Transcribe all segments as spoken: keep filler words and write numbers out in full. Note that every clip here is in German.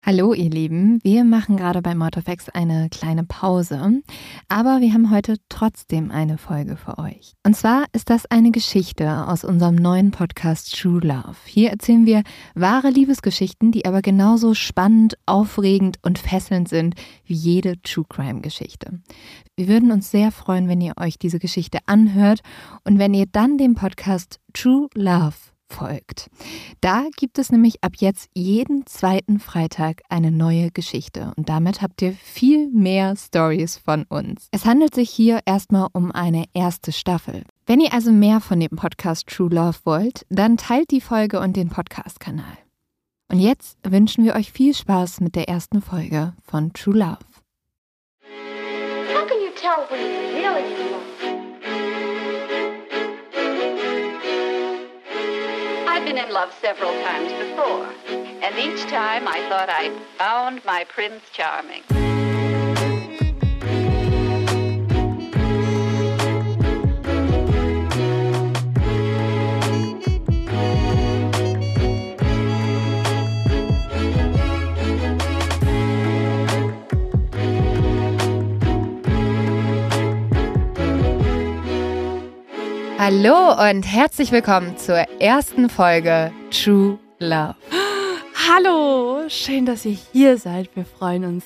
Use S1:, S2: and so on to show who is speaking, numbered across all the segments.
S1: Hallo ihr Lieben, wir machen gerade bei Mord of X eine kleine Pause, aber wir haben heute trotzdem eine Folge für euch. Und zwar ist das eine Geschichte aus unserem neuen Podcast True Love. Hier erzählen wir wahre Liebesgeschichten, die aber genauso spannend, aufregend und fesselnd sind wie jede True Crime Geschichte. Wir würden uns sehr freuen, wenn ihr euch diese Geschichte anhört und wenn ihr dann dem Podcast True Love folgt. Da gibt es nämlich ab jetzt jeden zweiten Freitag eine neue Geschichte und damit habt ihr viel mehr Stories von uns. Es handelt sich hier erstmal um eine erste Staffel. Wenn ihr also mehr von dem Podcast True Love wollt, dann teilt die Folge und den Podcast-Kanal. Und jetzt wünschen wir euch viel Spaß mit der ersten Folge von True Love.
S2: How can you tell when you're really in love? I've been in love several times before, and each time I thought I'd found my Prince Charming.
S1: Hallo und herzlich willkommen zur ersten Folge True Love.
S3: Hallo, schön, dass ihr hier seid. Wir freuen uns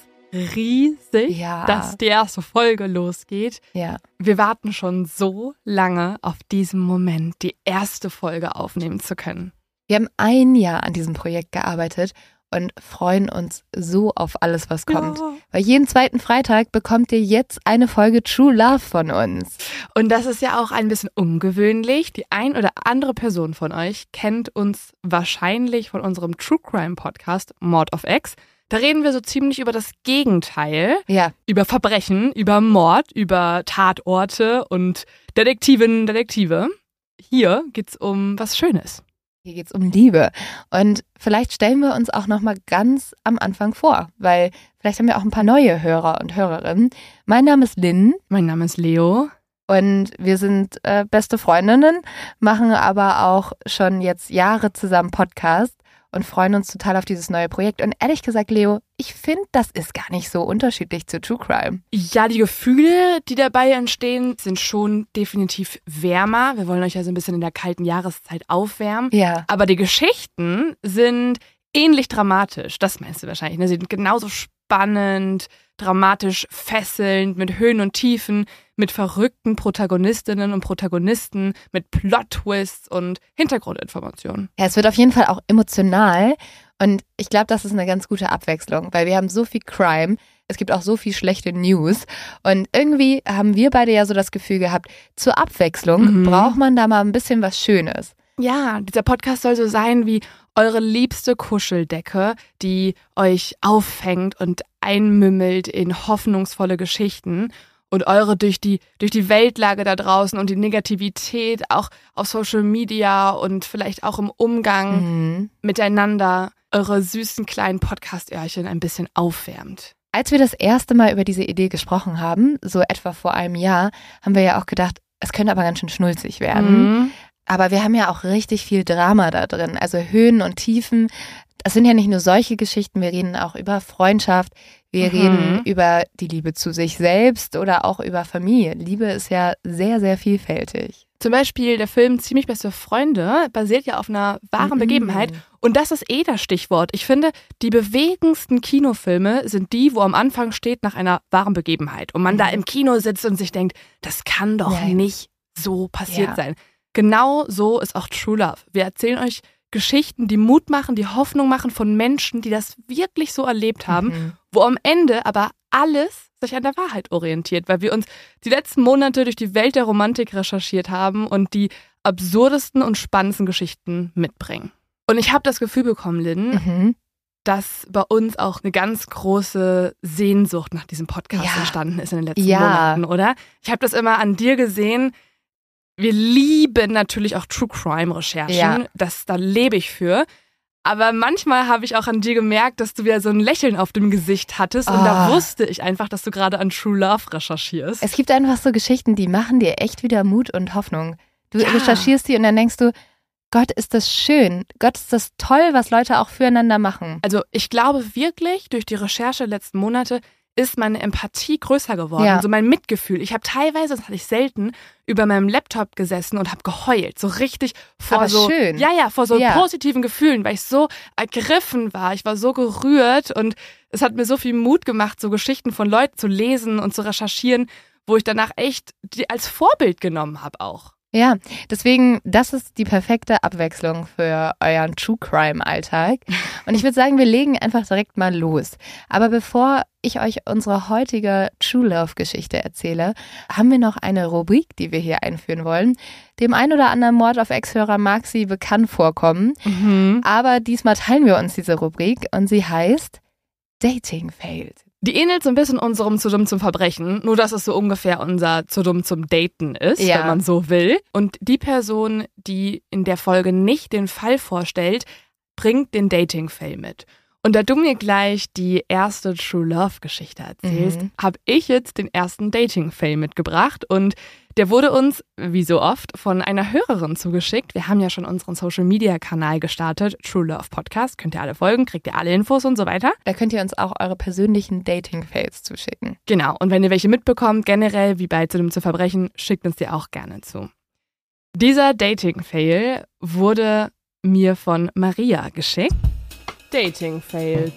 S3: riesig,
S1: Ja.
S3: dass die erste Folge losgeht.
S1: Ja.
S3: Wir warten schon so lange auf diesen Moment, die erste Folge aufnehmen zu können.
S1: Wir haben ein Jahr an diesem Projekt gearbeitet und freuen uns so auf alles, was kommt.
S3: Ja.
S1: Weil jeden zweiten Freitag bekommt ihr jetzt eine Folge True Love von uns.
S3: Und das ist ja auch ein bisschen ungewöhnlich. Die ein oder andere Person von euch kennt uns wahrscheinlich von unserem True Crime Podcast Mord of X. Da reden wir so ziemlich über das Gegenteil.
S1: Ja.
S3: Über Verbrechen, über Mord, über Tatorte und Detektivinnen, Detektive. Hier geht's um was Schönes.
S1: Hier geht's um Liebe. Und vielleicht stellen wir uns auch nochmal ganz am Anfang vor, weil vielleicht haben wir auch ein paar neue Hörer und Hörerinnen. Mein Name ist Lynn
S3: Mein Name ist Leo.
S1: und wir sind äh, beste Freundinnen, machen aber auch schon jetzt Jahre zusammen Podcast und freuen uns total auf dieses neue Projekt. Und ehrlich gesagt, Leo, ich finde, das ist gar nicht so unterschiedlich zu True Crime.
S3: Ja, die Gefühle, die dabei entstehen, sind schon definitiv wärmer. Wir wollen euch ja so ein bisschen in der kalten Jahreszeit aufwärmen.
S1: Ja.
S3: Aber die Geschichten sind ähnlich dramatisch. Das meinst du wahrscheinlich, ne? Sie sind genauso spannend, dramatisch fesselnd, mit Höhen und Tiefen, mit verrückten Protagonistinnen und Protagonisten, mit Plot-Twists und Hintergrundinformationen.
S1: Ja, es wird auf jeden Fall auch emotional und ich glaube, das ist eine ganz gute Abwechslung, weil wir haben so viel Crime, es gibt auch so viel schlechte News und irgendwie haben wir beide ja so das Gefühl gehabt, zur Abwechslung
S3: Mhm.
S1: braucht man da mal ein bisschen was Schönes.
S3: Ja, dieser Podcast soll so sein wie eure liebste Kuscheldecke, die euch auffängt und einmümmelt in hoffnungsvolle Geschichten und eure durch die, durch die Weltlage da draußen und die Negativität auch auf Social Media und vielleicht auch im Umgang
S1: Mhm.
S3: miteinander eure süßen kleinen Podcast-Öhrchen ein bisschen aufwärmt.
S1: Als wir das erste Mal über diese Idee gesprochen haben, so etwa vor einem Jahr, haben wir ja auch gedacht, es könnte aber ganz schön schnulzig werden.
S3: Mhm.
S1: Aber wir haben ja auch richtig viel Drama da drin, also Höhen und Tiefen. Das sind ja nicht nur solche Geschichten, wir reden auch über Freundschaft, wir
S3: Mhm.
S1: reden über die Liebe zu sich selbst oder auch über Familie. Liebe ist ja sehr, sehr vielfältig.
S3: Zum Beispiel der Film Ziemlich beste Freunde basiert ja auf einer wahren
S1: Mhm.
S3: Begebenheit. Und das ist eh das Stichwort. Ich finde, die bewegendsten Kinofilme sind die, wo am Anfang steht nach einer wahren Begebenheit. Und man
S1: Mhm.
S3: da im Kino sitzt und sich denkt, das kann doch
S1: Ja.
S3: nicht so passiert
S1: Ja.
S3: sein. Genau so ist auch True Love. Wir erzählen euch Geschichten, die Mut machen, die Hoffnung machen von Menschen, die das wirklich so erlebt haben,
S1: Mhm.
S3: wo am Ende aber alles sich an der Wahrheit orientiert, weil wir uns die letzten Monate durch die Welt der Romantik recherchiert haben und die absurdesten und spannendsten Geschichten mitbringen. Und ich habe das Gefühl bekommen, Lynn,
S1: Mhm.
S3: dass bei uns auch eine ganz große Sehnsucht nach diesem Podcast
S1: Ja.
S3: entstanden ist in den letzten
S1: Ja.
S3: Monaten, oder? Ich habe das immer an dir gesehen. Wir lieben natürlich auch True Crime Recherchen.
S1: Ja.
S3: Das, da lebe ich für. Aber manchmal habe ich auch an dir gemerkt, dass du wieder so ein Lächeln auf dem Gesicht hattest. Und da
S1: Ah.
S3: wusste ich einfach, dass du gerade an True Love recherchierst.
S1: Es gibt einfach so Geschichten, die machen dir echt wieder Mut und Hoffnung. Du
S3: Ja.
S1: recherchierst die und dann denkst du, Gott, ist das schön. Gott, ist das toll, was Leute auch füreinander machen.
S3: Also ich glaube wirklich, durch die Recherche der letzten Monate ist meine Empathie größer geworden,
S1: Ja.
S3: so mein Mitgefühl. Ich habe teilweise, das hatte ich selten, über meinem Laptop gesessen und habe geheult, so richtig vor
S1: Aber
S3: so
S1: schön.
S3: ja ja vor so
S1: Ja.
S3: positiven Gefühlen, weil ich so ergriffen war. Ich war so gerührt und es hat mir so viel Mut gemacht, so Geschichten von Leuten zu lesen und zu recherchieren, wo ich danach echt die als Vorbild genommen habe auch.
S1: Ja, deswegen, das ist die perfekte Abwechslung für euren True Crime Alltag. Und ich würde sagen, wir legen einfach direkt mal los. Aber bevor ich euch unsere heutige True Love Geschichte erzähle, haben wir noch eine Rubrik, die wir hier einführen wollen. Dem ein oder anderen Mord auf Ex-Hörer mag sie bekannt vorkommen.
S3: Mhm.
S1: Aber diesmal teilen wir uns diese Rubrik und sie heißt Dating Failed.
S3: Die ähnelt so ein bisschen unserem Zu dumm zum Verbrechen, nur dass es so ungefähr unser Zu dumm zum Daten ist,
S1: Ja.
S3: wenn man so will. Und die Person, die in der Folge nicht den Fall vorstellt, bringt den Dating-Fail mit. Und da du mir gleich die erste True Love-Geschichte erzählst,
S1: Mhm.
S3: habe ich jetzt den ersten Dating-Fail mitgebracht. Und der wurde uns, wie so oft, von einer Hörerin zugeschickt. Wir haben ja schon unseren Social-Media-Kanal gestartet, True Love Podcast. Könnt ihr alle folgen, kriegt ihr alle Infos und so weiter.
S1: Da könnt ihr uns auch eure persönlichen Dating Fails zuschicken.
S3: Genau, und wenn ihr welche mitbekommt, generell wie bei Zu dumm zu Verbrechen, schickt uns die auch gerne zu. Dieser Dating-Fail wurde mir von Maria geschickt. Dating-Fails.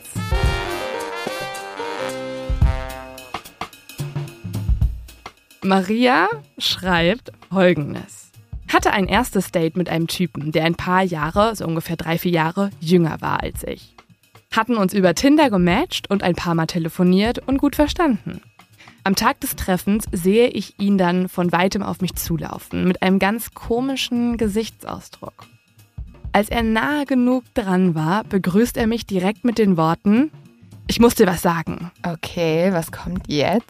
S3: Maria schreibt Folgendes. Hatte ein erstes Date mit einem Typen, der ein paar Jahre, so ungefähr drei, vier Jahre, jünger war als ich. Hatten uns über Tinder gematcht und ein paar Mal telefoniert und gut verstanden. Am Tag des Treffens sehe ich ihn dann von weitem auf mich zulaufen, mit einem ganz komischen Gesichtsausdruck. Als er nahe genug dran war, begrüßt er mich direkt mit den Worten: Ich muss dir was sagen.
S1: Okay, was kommt jetzt?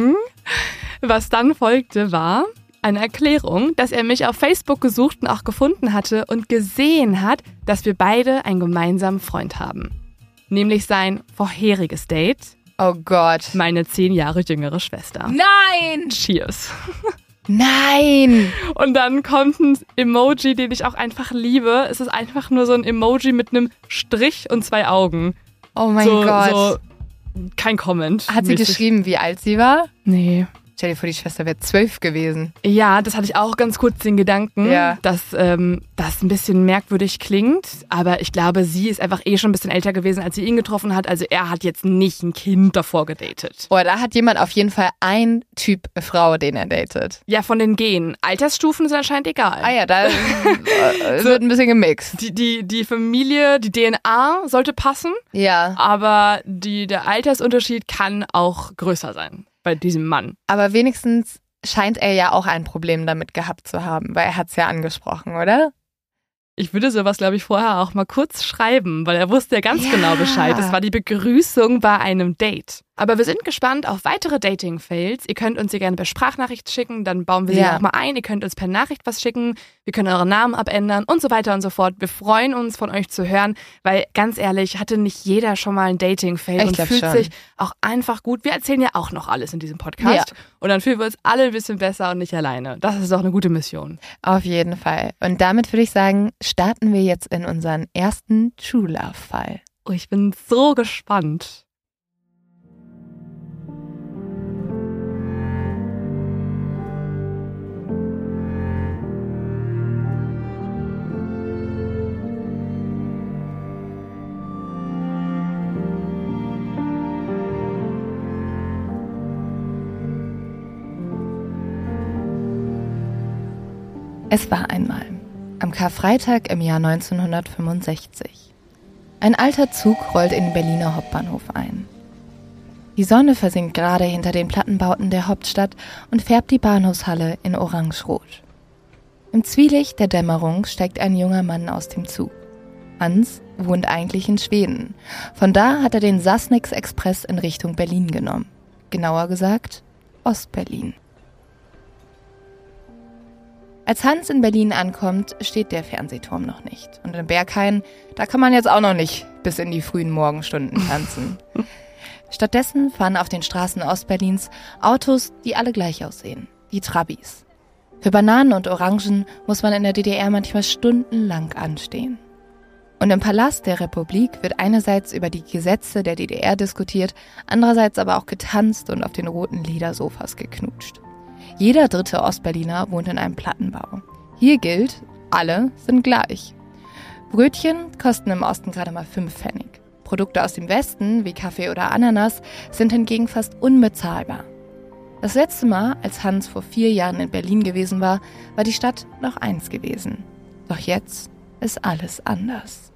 S3: Was dann folgte, war eine Erklärung, dass er mich auf Facebook gesucht und auch gefunden hatte und gesehen hat, dass wir beide einen gemeinsamen Freund haben. Nämlich sein vorheriges Date,
S1: Oh Gott.
S3: meine zehn Jahre jüngere Schwester.
S1: Nein!
S3: Cheers.
S1: Nein!
S3: Und dann kommt ein Emoji, den ich auch einfach liebe. Es ist einfach nur so ein Emoji mit einem Strich und zwei Augen.
S1: Oh mein
S3: so,
S1: Gott.
S3: So, kein Comment.
S1: Hat sie
S3: mäßig.
S1: geschrieben, wie alt sie war?
S3: Nee.
S1: Stell dir vor, die Schwester wäre zwölf gewesen.
S3: Ja, das hatte ich auch ganz kurz den Gedanken,
S1: Ja.
S3: dass ähm, das ein bisschen merkwürdig klingt. Aber ich glaube, sie ist einfach eh schon ein bisschen älter gewesen, als sie ihn getroffen hat. Also er hat jetzt nicht ein Kind davor gedatet.
S1: Boah, da hat jemand auf jeden Fall ein Typ Frau, den er datet.
S3: Ja, von den Genen. Altersstufen sind anscheinend egal.
S1: Ah ja, da äh, wird ein bisschen gemixt.
S3: Die, die, die Familie, die D N A sollte passen,
S1: Ja,
S3: aber die, der Altersunterschied kann auch größer sein bei diesem Mann.
S1: aber wenigstens scheint er ja auch ein Problem damit gehabt zu haben, weil er hat es ja angesprochen, oder?
S3: Ich würde sowas, glaube ich, vorher auch mal kurz schreiben, weil er wusste ja ganz
S1: Ja.
S3: genau Bescheid. Es war die Begrüßung bei einem Date. Aber wir sind gespannt auf weitere Dating-Fails. Ihr könnt uns sie gerne per Sprachnachricht schicken, dann bauen wir sie
S1: Ja.
S3: auch mal ein. Ihr könnt uns per Nachricht was schicken, wir können euren Namen abändern und so weiter und so fort. Wir freuen uns, von euch zu hören, weil ganz ehrlich, hatte nicht jeder schon mal ein Dating-Fail
S1: Ich
S3: und
S1: glaub
S3: fühlt
S1: schon.
S3: sich auch einfach gut. Wir erzählen ja auch noch alles in diesem Podcast.
S1: Ja.
S3: Und dann fühlen wir uns alle ein bisschen besser und nicht alleine. Das ist doch eine gute Mission.
S1: Auf jeden Fall. Und damit würde ich sagen, starten wir jetzt in unseren ersten True Love-Fall.
S3: Oh, ich bin so gespannt.
S1: Es war einmal, am Karfreitag im Jahr neunzehnhundertfünfundsechzig. Ein alter Zug rollt in den Berliner Hauptbahnhof ein. Die Sonne versinkt gerade hinter den Plattenbauten der Hauptstadt und färbt die Bahnhofshalle in orangerot. Im Zwielicht der Dämmerung steigt ein junger Mann aus dem Zug. Hans wohnt eigentlich in Schweden. Von da hat er den Sassnitz Express in Richtung Berlin genommen. Genauer gesagt, Ostberlin. Als Hans in Berlin ankommt, steht der Fernsehturm noch nicht. Und in Berghain, da kann man jetzt auch noch nicht bis in die frühen Morgenstunden tanzen. Stattdessen fahren auf den Straßen Ostberlins Autos, die alle gleich aussehen. Die Trabis. Für Bananen und Orangen muss man in der D D R manchmal stundenlang anstehen. Und im Palast der Republik wird einerseits über die Gesetze der D D R diskutiert, andererseits aber auch getanzt und auf den roten Ledersofas geknutscht. Jeder dritte Ostberliner wohnt in einem Plattenbau. Hier gilt, alle sind gleich. Brötchen kosten im Osten gerade mal fünf Pfennig. Produkte aus dem Westen, wie Kaffee oder Ananas, sind hingegen fast unbezahlbar. Das letzte Mal, als Hans vor vier Jahren in Berlin gewesen war, war die Stadt noch eins gewesen. Doch jetzt ist alles anders.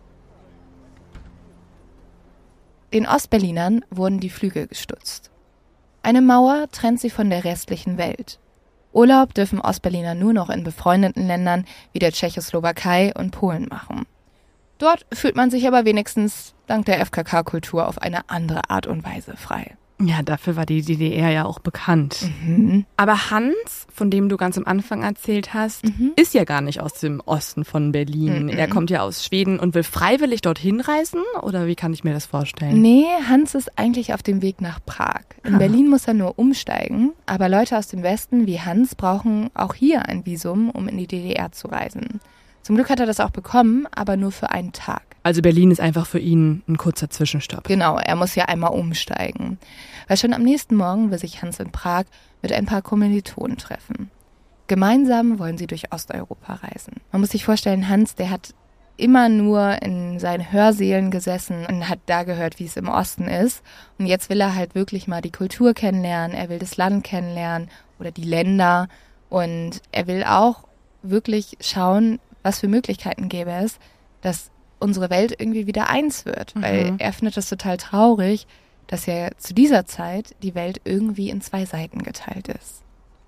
S1: Den Ostberlinern wurden die Flügel gestutzt. Eine Mauer trennt sie von der restlichen Welt. Urlaub dürfen Ostberliner nur noch in befreundeten Ländern wie der Tschechoslowakei und Polen machen. Dort fühlt man sich aber wenigstens dank der F K K-Kultur auf eine andere Art und Weise frei.
S3: Ja, dafür war die D D R ja auch bekannt.
S1: Mhm.
S3: Aber Hans, von dem du ganz am Anfang erzählt hast,
S1: Mhm.
S3: ist ja gar nicht aus dem Osten von Berlin.
S1: Mhm.
S3: Er kommt ja aus Schweden und will freiwillig dorthin reisen? Oder wie kann ich mir das vorstellen?
S1: Nee, Hans ist eigentlich auf dem Weg nach Prag. In
S3: Ah.
S1: Berlin muss er nur umsteigen, aber Leute aus dem Westen wie Hans brauchen auch hier ein Visum, um in die D D R zu reisen. Zum Glück hat er das auch bekommen, aber nur für einen Tag.
S3: Also Berlin ist einfach für ihn ein kurzer Zwischenstopp.
S1: Genau, er muss ja einmal umsteigen. Weil schon am nächsten Morgen will sich Hans in Prag mit ein paar Kommilitonen treffen. Gemeinsam wollen sie durch Osteuropa reisen. Man muss sich vorstellen, Hans, der hat immer nur in seinen Hörsälen gesessen und hat da gehört, wie es im Osten ist. Und jetzt will er halt wirklich mal die Kultur kennenlernen, er will das Land kennenlernen oder die Länder. Und er will auch wirklich schauen, was für Möglichkeiten gäbe es, dass unsere Welt irgendwie wieder eins wird. Weil
S3: Mhm.
S1: er findet das total traurig, dass ja zu dieser Zeit die Welt irgendwie in zwei Seiten geteilt ist.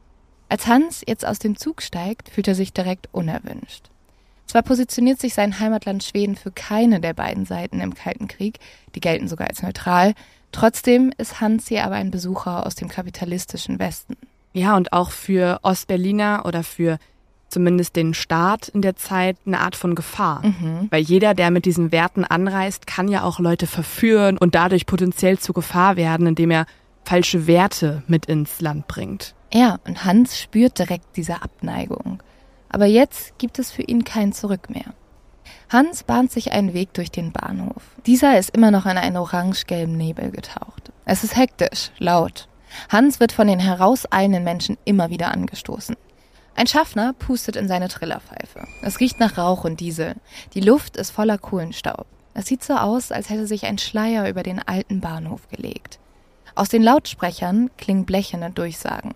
S1: Als Hans jetzt aus dem Zug steigt, fühlt er sich direkt unerwünscht. Zwar positioniert sich sein Heimatland Schweden für keine der beiden Seiten im Kalten Krieg, die gelten sogar als neutral, trotzdem ist Hans hier aber ein Besucher aus dem kapitalistischen Westen.
S3: Ja, und auch für Ostberliner oder für zumindest den Staat in der Zeit eine Art von Gefahr.
S1: Mhm.
S3: Weil jeder, der mit diesen Werten anreist, kann ja auch Leute verführen und dadurch potenziell zur Gefahr werden, indem er falsche Werte mit ins Land bringt.
S1: Ja, und Hans spürt direkt diese Abneigung. Aber jetzt gibt es für ihn kein Zurück mehr. Hans bahnt sich einen Weg durch den Bahnhof. Dieser ist immer noch in einen orange-gelben Nebel getaucht. Es ist hektisch, laut. Hans wird von den herauseilenden Menschen immer wieder angestoßen. Ein Schaffner pustet in seine Trillerpfeife. Es riecht nach Rauch und Diesel. Die Luft ist voller Kohlenstaub. Es sieht so aus, als hätte sich ein Schleier über den alten Bahnhof gelegt. Aus den Lautsprechern klingen blecherne Durchsagen.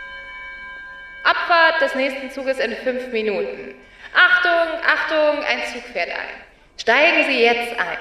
S1: Abfahrt des nächsten Zuges in fünf Minuten. Achtung, Achtung, ein Zug fährt ein. Steigen Sie jetzt ein.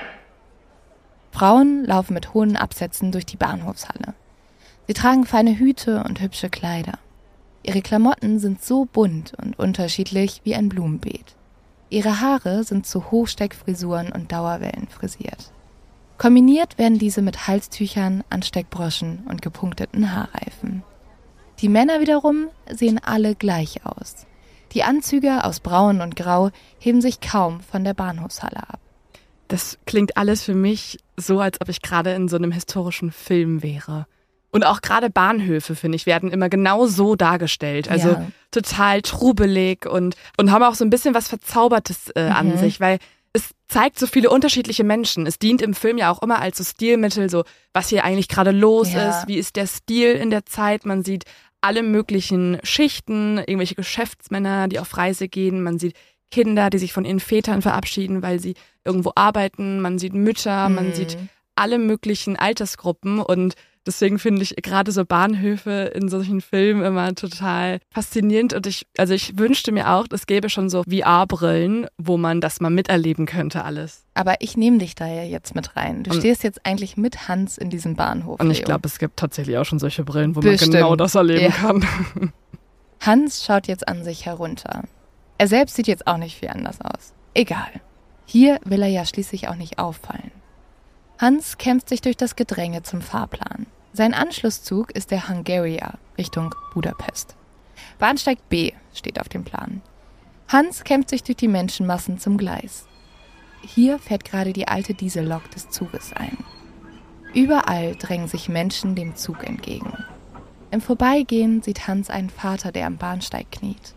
S1: Frauen laufen mit hohen Absätzen durch die Bahnhofshalle. Sie tragen feine Hüte und hübsche Kleider. Ihre Klamotten sind so bunt und unterschiedlich wie ein Blumenbeet. Ihre Haare sind zu Hochsteckfrisuren und Dauerwellen frisiert. Kombiniert werden diese mit Halstüchern, Ansteckbroschen und gepunkteten Haarreifen. Die Männer wiederum sehen alle gleich aus. Die Anzüge aus Braun und Grau heben sich kaum von der Bahnhofshalle ab.
S3: Das klingt alles für mich so, als ob ich gerade in so einem historischen Film wäre. Und auch gerade Bahnhöfe, finde ich, werden immer genau so dargestellt. Also
S1: Ja.
S3: total trubelig und, und haben auch so ein bisschen was Verzaubertes äh, an
S1: Mhm.
S3: sich, weil es zeigt so viele unterschiedliche Menschen. Es dient im Film ja auch immer als so Stilmittel, so was hier eigentlich gerade los
S1: Ja.
S3: ist, wie ist der Stil in der Zeit. Man sieht alle möglichen Schichten, irgendwelche Geschäftsmänner, die auf Reise gehen. Man sieht Kinder, die sich von ihren Vätern verabschieden, weil sie irgendwo arbeiten. Man sieht Mütter, man
S1: Mhm.
S3: sieht alle möglichen Altersgruppen und deswegen finde ich gerade so Bahnhöfe in solchen Filmen immer total faszinierend und ich, also ich wünschte mir auch, es gäbe schon so V R-Brillen, wo man das mal miterleben könnte alles.
S1: Aber ich nehme dich da ja jetzt mit rein. Du
S3: Und-
S1: stehst jetzt eigentlich mit Hans in diesem Bahnhof.
S3: Und ich
S1: Leo.
S3: glaube, es gibt tatsächlich auch schon solche Brillen, wo
S1: Bestimmt.
S3: man genau das erleben
S1: Ja.
S3: kann.
S1: Hans schaut jetzt an sich herunter. Er selbst sieht jetzt auch nicht viel anders aus. Egal. Hier will er ja schließlich auch nicht auffallen. Hans kämpft sich durch das Gedränge zum Fahrplan. Sein Anschlusszug ist der Hungaria Richtung Budapest. Bahnsteig B steht auf dem Plan. Hans kämpft sich durch die Menschenmassen zum Gleis. Hier fährt gerade die alte Diesellok des Zuges ein. Überall drängen sich Menschen dem Zug entgegen. Im Vorbeigehen sieht Hans einen Vater, der am Bahnsteig kniet.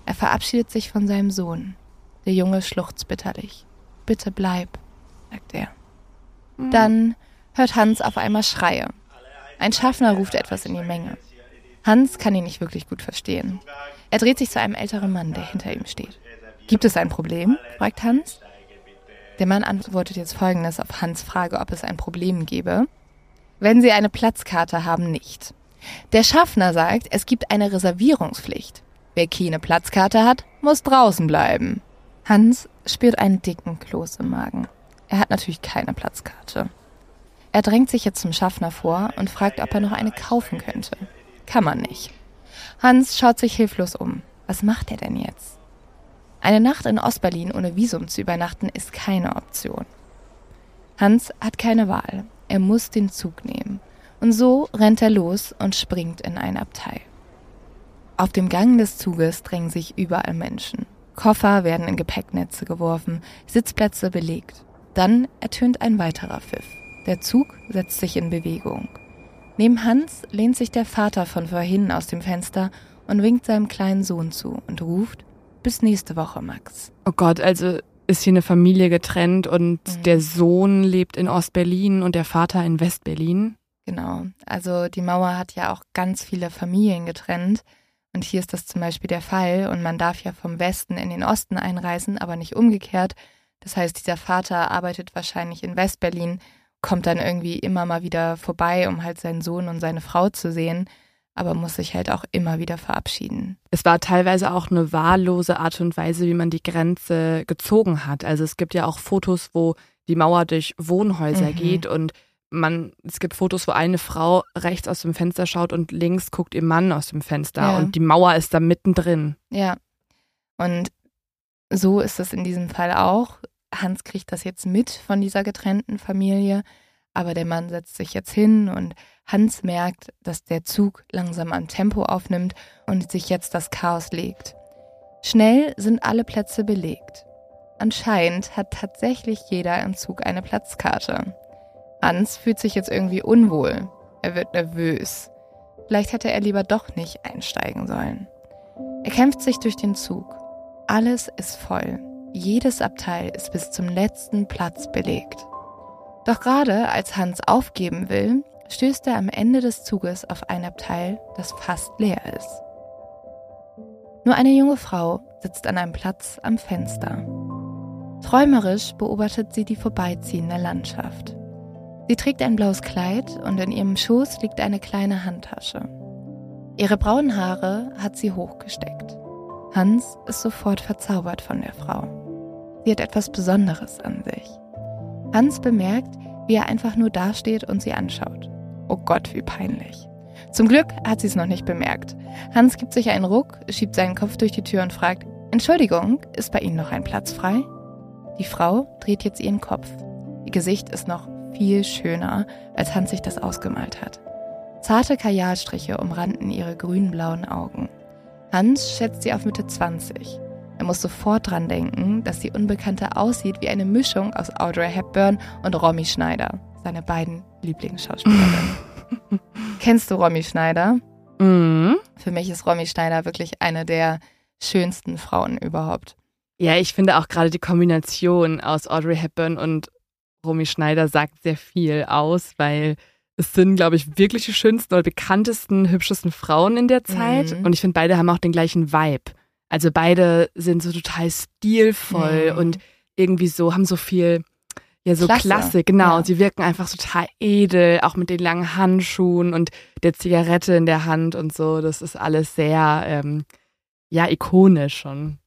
S1: Er verabschiedet sich von seinem Sohn. Der Junge schluchzt bitterlich. »Bitte bleib«, sagt er. Mhm. Dann hört Hans auf einmal Schreie. Ein Schaffner ruft etwas in die Menge. Hans kann ihn nicht wirklich gut verstehen. Er dreht sich zu einem älteren Mann, der hinter ihm steht. »Gibt es ein Problem?« fragt Hans. Der Mann antwortet jetzt Folgendes auf Hans' Frage, ob es ein Problem gebe. »Wenn Sie eine Platzkarte haben, nicht. Der Schaffner sagt, es gibt eine Reservierungspflicht. Wer keine Platzkarte hat, muss draußen bleiben.« Hans spürt einen dicken Kloß im Magen. Er hat natürlich keine Platzkarte. Er drängt sich jetzt zum Schaffner vor und fragt, ob er noch eine kaufen könnte. Kann man nicht. Hans schaut sich hilflos um. Was macht er denn jetzt? Eine Nacht in Ostberlin ohne Visum zu übernachten ist keine Option. Hans hat keine Wahl. Er muss den Zug nehmen. Und so rennt er los und springt in ein Abteil. Auf dem Gang des Zuges drängen sich überall Menschen. Koffer werden in Gepäcknetze geworfen, Sitzplätze belegt. Dann ertönt ein weiterer Pfiff. Der Zug setzt sich in Bewegung. Neben Hans lehnt sich der Vater von vorhin aus dem Fenster und winkt seinem kleinen Sohn zu und ruft, bis nächste Woche, Max.
S3: Oh Gott, also ist hier eine Familie getrennt und mhm. der Sohn lebt in Ostberlin und der Vater in Westberlin?
S1: Genau, also die Mauer hat ja auch ganz viele Familien getrennt. Und hier ist das zum Beispiel der Fall und man darf ja vom Westen in den Osten einreisen, aber nicht umgekehrt. Das heißt, dieser Vater arbeitet wahrscheinlich in Westberlin, kommt dann irgendwie immer mal wieder vorbei, um halt seinen Sohn und seine Frau zu sehen, aber muss sich halt auch immer wieder verabschieden.
S3: Es war teilweise auch eine wahllose Art und Weise, wie man die Grenze gezogen hat. Also es gibt ja auch Fotos, wo die Mauer durch Wohnhäuser mhm. geht und Man, es gibt Fotos, wo eine Frau rechts aus dem Fenster schaut und links guckt ihr Mann aus dem Fenster ja. und die Mauer ist da mittendrin.
S1: Ja, und so ist es in diesem Fall auch. Hans kriegt das jetzt mit von dieser getrennten Familie, aber der Mann setzt sich jetzt hin und Hans merkt, dass der Zug langsam an Tempo aufnimmt und sich jetzt das Chaos legt. Schnell sind alle Plätze belegt. Anscheinend hat tatsächlich jeder im Zug eine Platzkarte. Hans fühlt sich jetzt irgendwie unwohl. Er wird nervös. Vielleicht hätte er lieber doch nicht einsteigen sollen. Er kämpft sich durch den Zug. Alles ist voll. Jedes Abteil ist bis zum letzten Platz belegt. Doch gerade als Hans aufgeben will, stößt er am Ende des Zuges auf ein Abteil, das fast leer ist. Nur eine junge Frau sitzt an einem Platz am Fenster. Träumerisch beobachtet sie die vorbeiziehende Landschaft. Sie trägt ein blaues Kleid und in ihrem Schoß liegt eine kleine Handtasche. Ihre braunen Haare hat sie hochgesteckt. Hans ist sofort verzaubert von der Frau. Sie hat etwas Besonderes an sich. Hans bemerkt, wie er einfach nur dasteht und sie anschaut. Oh Gott, wie peinlich. Zum Glück hat sie es noch nicht bemerkt. Hans gibt sich einen Ruck, schiebt seinen Kopf durch die Tür und fragt, Entschuldigung, ist bei Ihnen noch ein Platz frei? Die Frau dreht jetzt ihren Kopf. Ihr Gesicht ist noch viel schöner, als Hans sich das ausgemalt hat. Zarte Kajalstriche umranden ihre grün-blauen Augen. Hans schätzt sie auf Mitte zwanzig. Er muss sofort dran denken, dass die Unbekannte aussieht wie eine Mischung aus Audrey Hepburn und Romy Schneider, seine beiden Lieblingsschauspielerinnen. Kennst du Romy Schneider?
S3: Mhm.
S1: Für mich ist Romy Schneider wirklich eine der schönsten Frauen überhaupt.
S3: Ja, ich finde auch gerade die Kombination aus Audrey Hepburn und Romy Schneider sagt sehr viel aus, weil es sind, glaube ich, wirklich die schönsten oder bekanntesten, hübschesten Frauen in der Zeit. Mhm. Und ich finde, beide haben auch den gleichen Vibe. Also beide sind so total stilvoll mhm. und irgendwie so, haben so viel, ja, so Klasse, Klasse genau. Ja. Sie wirken einfach total edel, auch mit den langen Handschuhen und der Zigarette in der Hand und so. Das ist alles sehr, ähm, ja, ikonisch schon.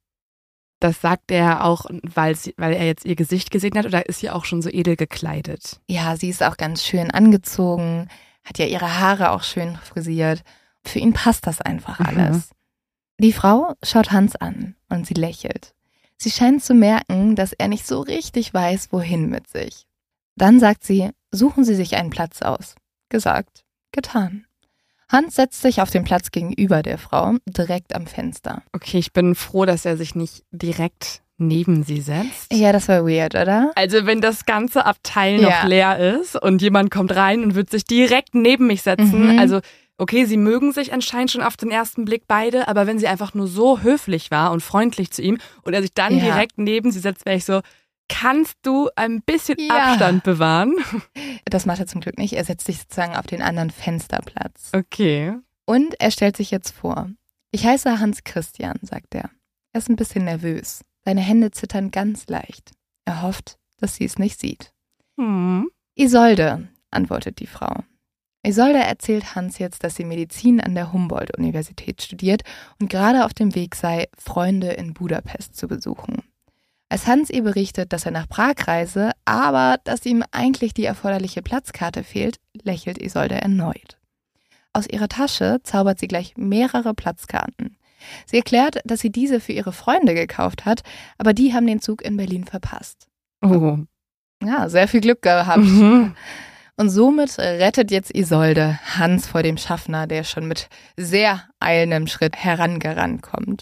S3: Das sagt er auch, weil, sie, weil er jetzt ihr Gesicht gesehen hat, oder ist sie auch schon so edel gekleidet?
S1: Ja, sie ist auch ganz schön angezogen, hat ja ihre Haare auch schön frisiert. Für ihn passt das einfach alles. Mhm. Die Frau schaut Hans an und sie lächelt. Sie scheint zu merken, dass er nicht so richtig weiß, wohin mit sich. Dann sagt sie, suchen Sie sich einen Platz aus. Gesagt, getan. Hans setzt sich auf den Platz gegenüber der Frau, direkt am Fenster.
S3: Okay, ich bin froh, dass er sich nicht direkt neben sie setzt.
S1: Ja, das war weird, oder?
S3: Also wenn das ganze Abteil noch ja. leer ist und jemand kommt rein und wird sich direkt neben mich setzen, mhm. also okay, sie mögen sich anscheinend schon auf den ersten Blick beide, aber wenn sie einfach nur so höflich war und freundlich zu ihm und er sich dann
S1: Ja.
S3: direkt neben sie setzt, wäre ich so, kannst du ein bisschen
S1: Ja.
S3: Abstand bewahren?
S1: Das macht er zum Glück nicht. Er setzt sich sozusagen auf den anderen Fensterplatz.
S3: Okay.
S1: Und er stellt sich jetzt vor. Ich heiße Hans Christian, sagt er. Er ist ein bisschen nervös. Seine Hände zittern ganz leicht. Er hofft, dass sie es nicht sieht.
S3: Hm.
S1: Isolde, antwortet die Frau. Isolde erzählt Hans jetzt, dass sie Medizin an der Humboldt-Universität studiert und gerade auf dem Weg sei, Freunde in Budapest zu besuchen. Als Hans ihr berichtet, dass er nach Prag reise, aber dass ihm eigentlich die erforderliche Platzkarte fehlt, lächelt Isolde erneut. Aus ihrer Tasche zaubert sie gleich mehrere Platzkarten. Sie erklärt, dass sie diese für ihre Freunde gekauft hat, aber die haben den Zug in Berlin verpasst.
S3: Oh.
S1: Ja, sehr viel Glück gehabt.
S3: Mhm.
S1: Und somit rettet jetzt Isolde Hans vor dem Schaffner, der schon mit sehr eilendem Schritt herangerannt kommt.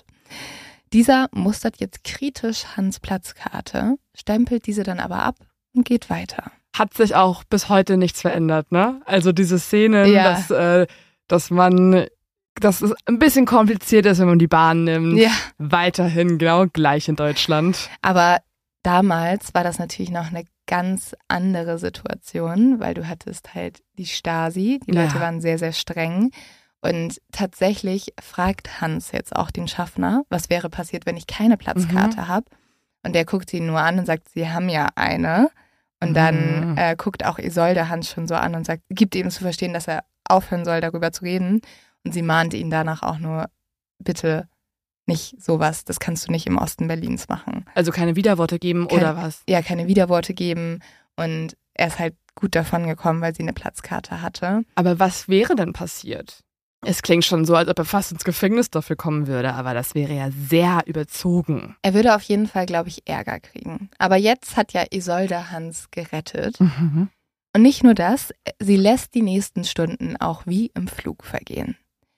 S1: Dieser mustert jetzt kritisch Hans' Platzkarte, stempelt diese dann aber ab und geht weiter.
S3: Hat sich auch bis heute nichts verändert, ne? Also diese Szenen,
S1: Ja.
S3: dass, äh, dass man, dass es ein bisschen kompliziert ist, wenn man die Bahn nimmt.
S1: Ja.
S3: Weiterhin genau gleich in Deutschland.
S1: Aber damals war das natürlich noch eine ganz andere Situation, weil du hattest halt die Stasi, die
S3: Ja.
S1: Leute waren sehr, sehr streng. Und tatsächlich fragt Hans jetzt auch den Schaffner, was wäre passiert, wenn ich keine Platzkarte
S3: Mhm.
S1: habe. Und der guckt ihn nur an und sagt, sie haben ja eine. Und dann
S3: Mhm.
S1: äh, guckt auch Isolde Hans schon so an und sagt, gibt ihm zu verstehen, dass er aufhören soll, darüber zu reden. Und sie mahnt ihn danach auch nur, bitte nicht sowas, das kannst du nicht im Osten Berlins machen.
S3: Also keine Widerworte geben
S1: Kein-
S3: oder was?
S1: Ja, keine Widerworte geben. Und er ist halt gut davon gekommen, weil sie eine Platzkarte hatte.
S3: Aber was wäre denn passiert? Es klingt schon so, als ob er fast ins Gefängnis dafür kommen würde, aber das wäre ja sehr überzogen.
S1: Er würde auf jeden Fall, glaube ich, Ärger kriegen. Aber jetzt hat ja Isolde Hans gerettet.
S3: Mhm.
S1: Und nicht nur das, sie lässt die nächsten Stunden auch wie im Flug vergehen.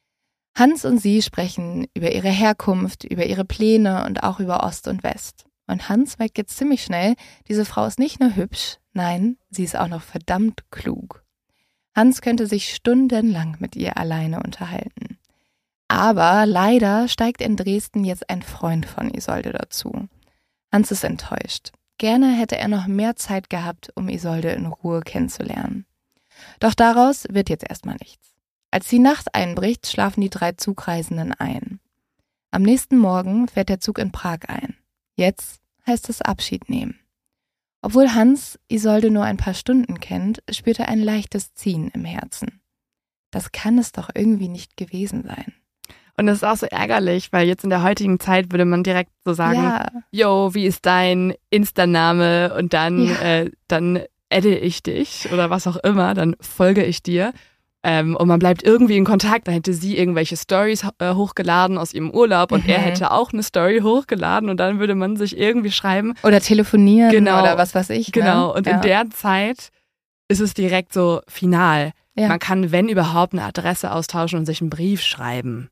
S1: Hans und sie sprechen über ihre Herkunft, über ihre Pläne und auch über Ost und West. Und Hans merkt jetzt ziemlich schnell, diese Frau ist nicht nur hübsch, nein, sie ist auch noch verdammt klug. Hans könnte sich stundenlang mit ihr alleine unterhalten. Aber leider steigt in Dresden jetzt ein Freund von Isolde dazu. Hans ist enttäuscht. Gerne hätte er noch mehr Zeit gehabt, um Isolde in Ruhe kennenzulernen. Doch daraus wird jetzt erstmal nichts. Als die Nacht einbricht, schlafen die drei Zugreisenden ein. Am nächsten Morgen fährt der Zug in Prag ein. Jetzt heißt es Abschied nehmen. Obwohl Hans Isolde nur ein paar Stunden kennt, spürt er ein leichtes Ziehen im Herzen. Das kann es doch irgendwie nicht gewesen sein.
S3: Und das ist auch so ärgerlich, weil jetzt in der heutigen Zeit würde man direkt so sagen,
S1: Ja,
S3: yo, wie ist dein Insta-Name? Und dann,
S1: Ja.
S3: äh, dann adde ich dich oder was auch immer, dann folge ich dir. Ähm, und man bleibt irgendwie in Kontakt. Dann hätte sie irgendwelche Stories äh, hochgeladen aus ihrem Urlaub und
S1: Mhm.
S3: er hätte auch eine Story hochgeladen und dann würde man sich irgendwie schreiben.
S1: oder telefonieren
S3: Genau.
S1: oder was weiß ich.
S3: Genau.
S1: Ne?
S3: Und
S1: ja.
S3: in der Zeit ist es direkt so final.
S1: Ja.
S3: Man kann, wenn überhaupt, eine Adresse austauschen und sich einen Brief schreiben.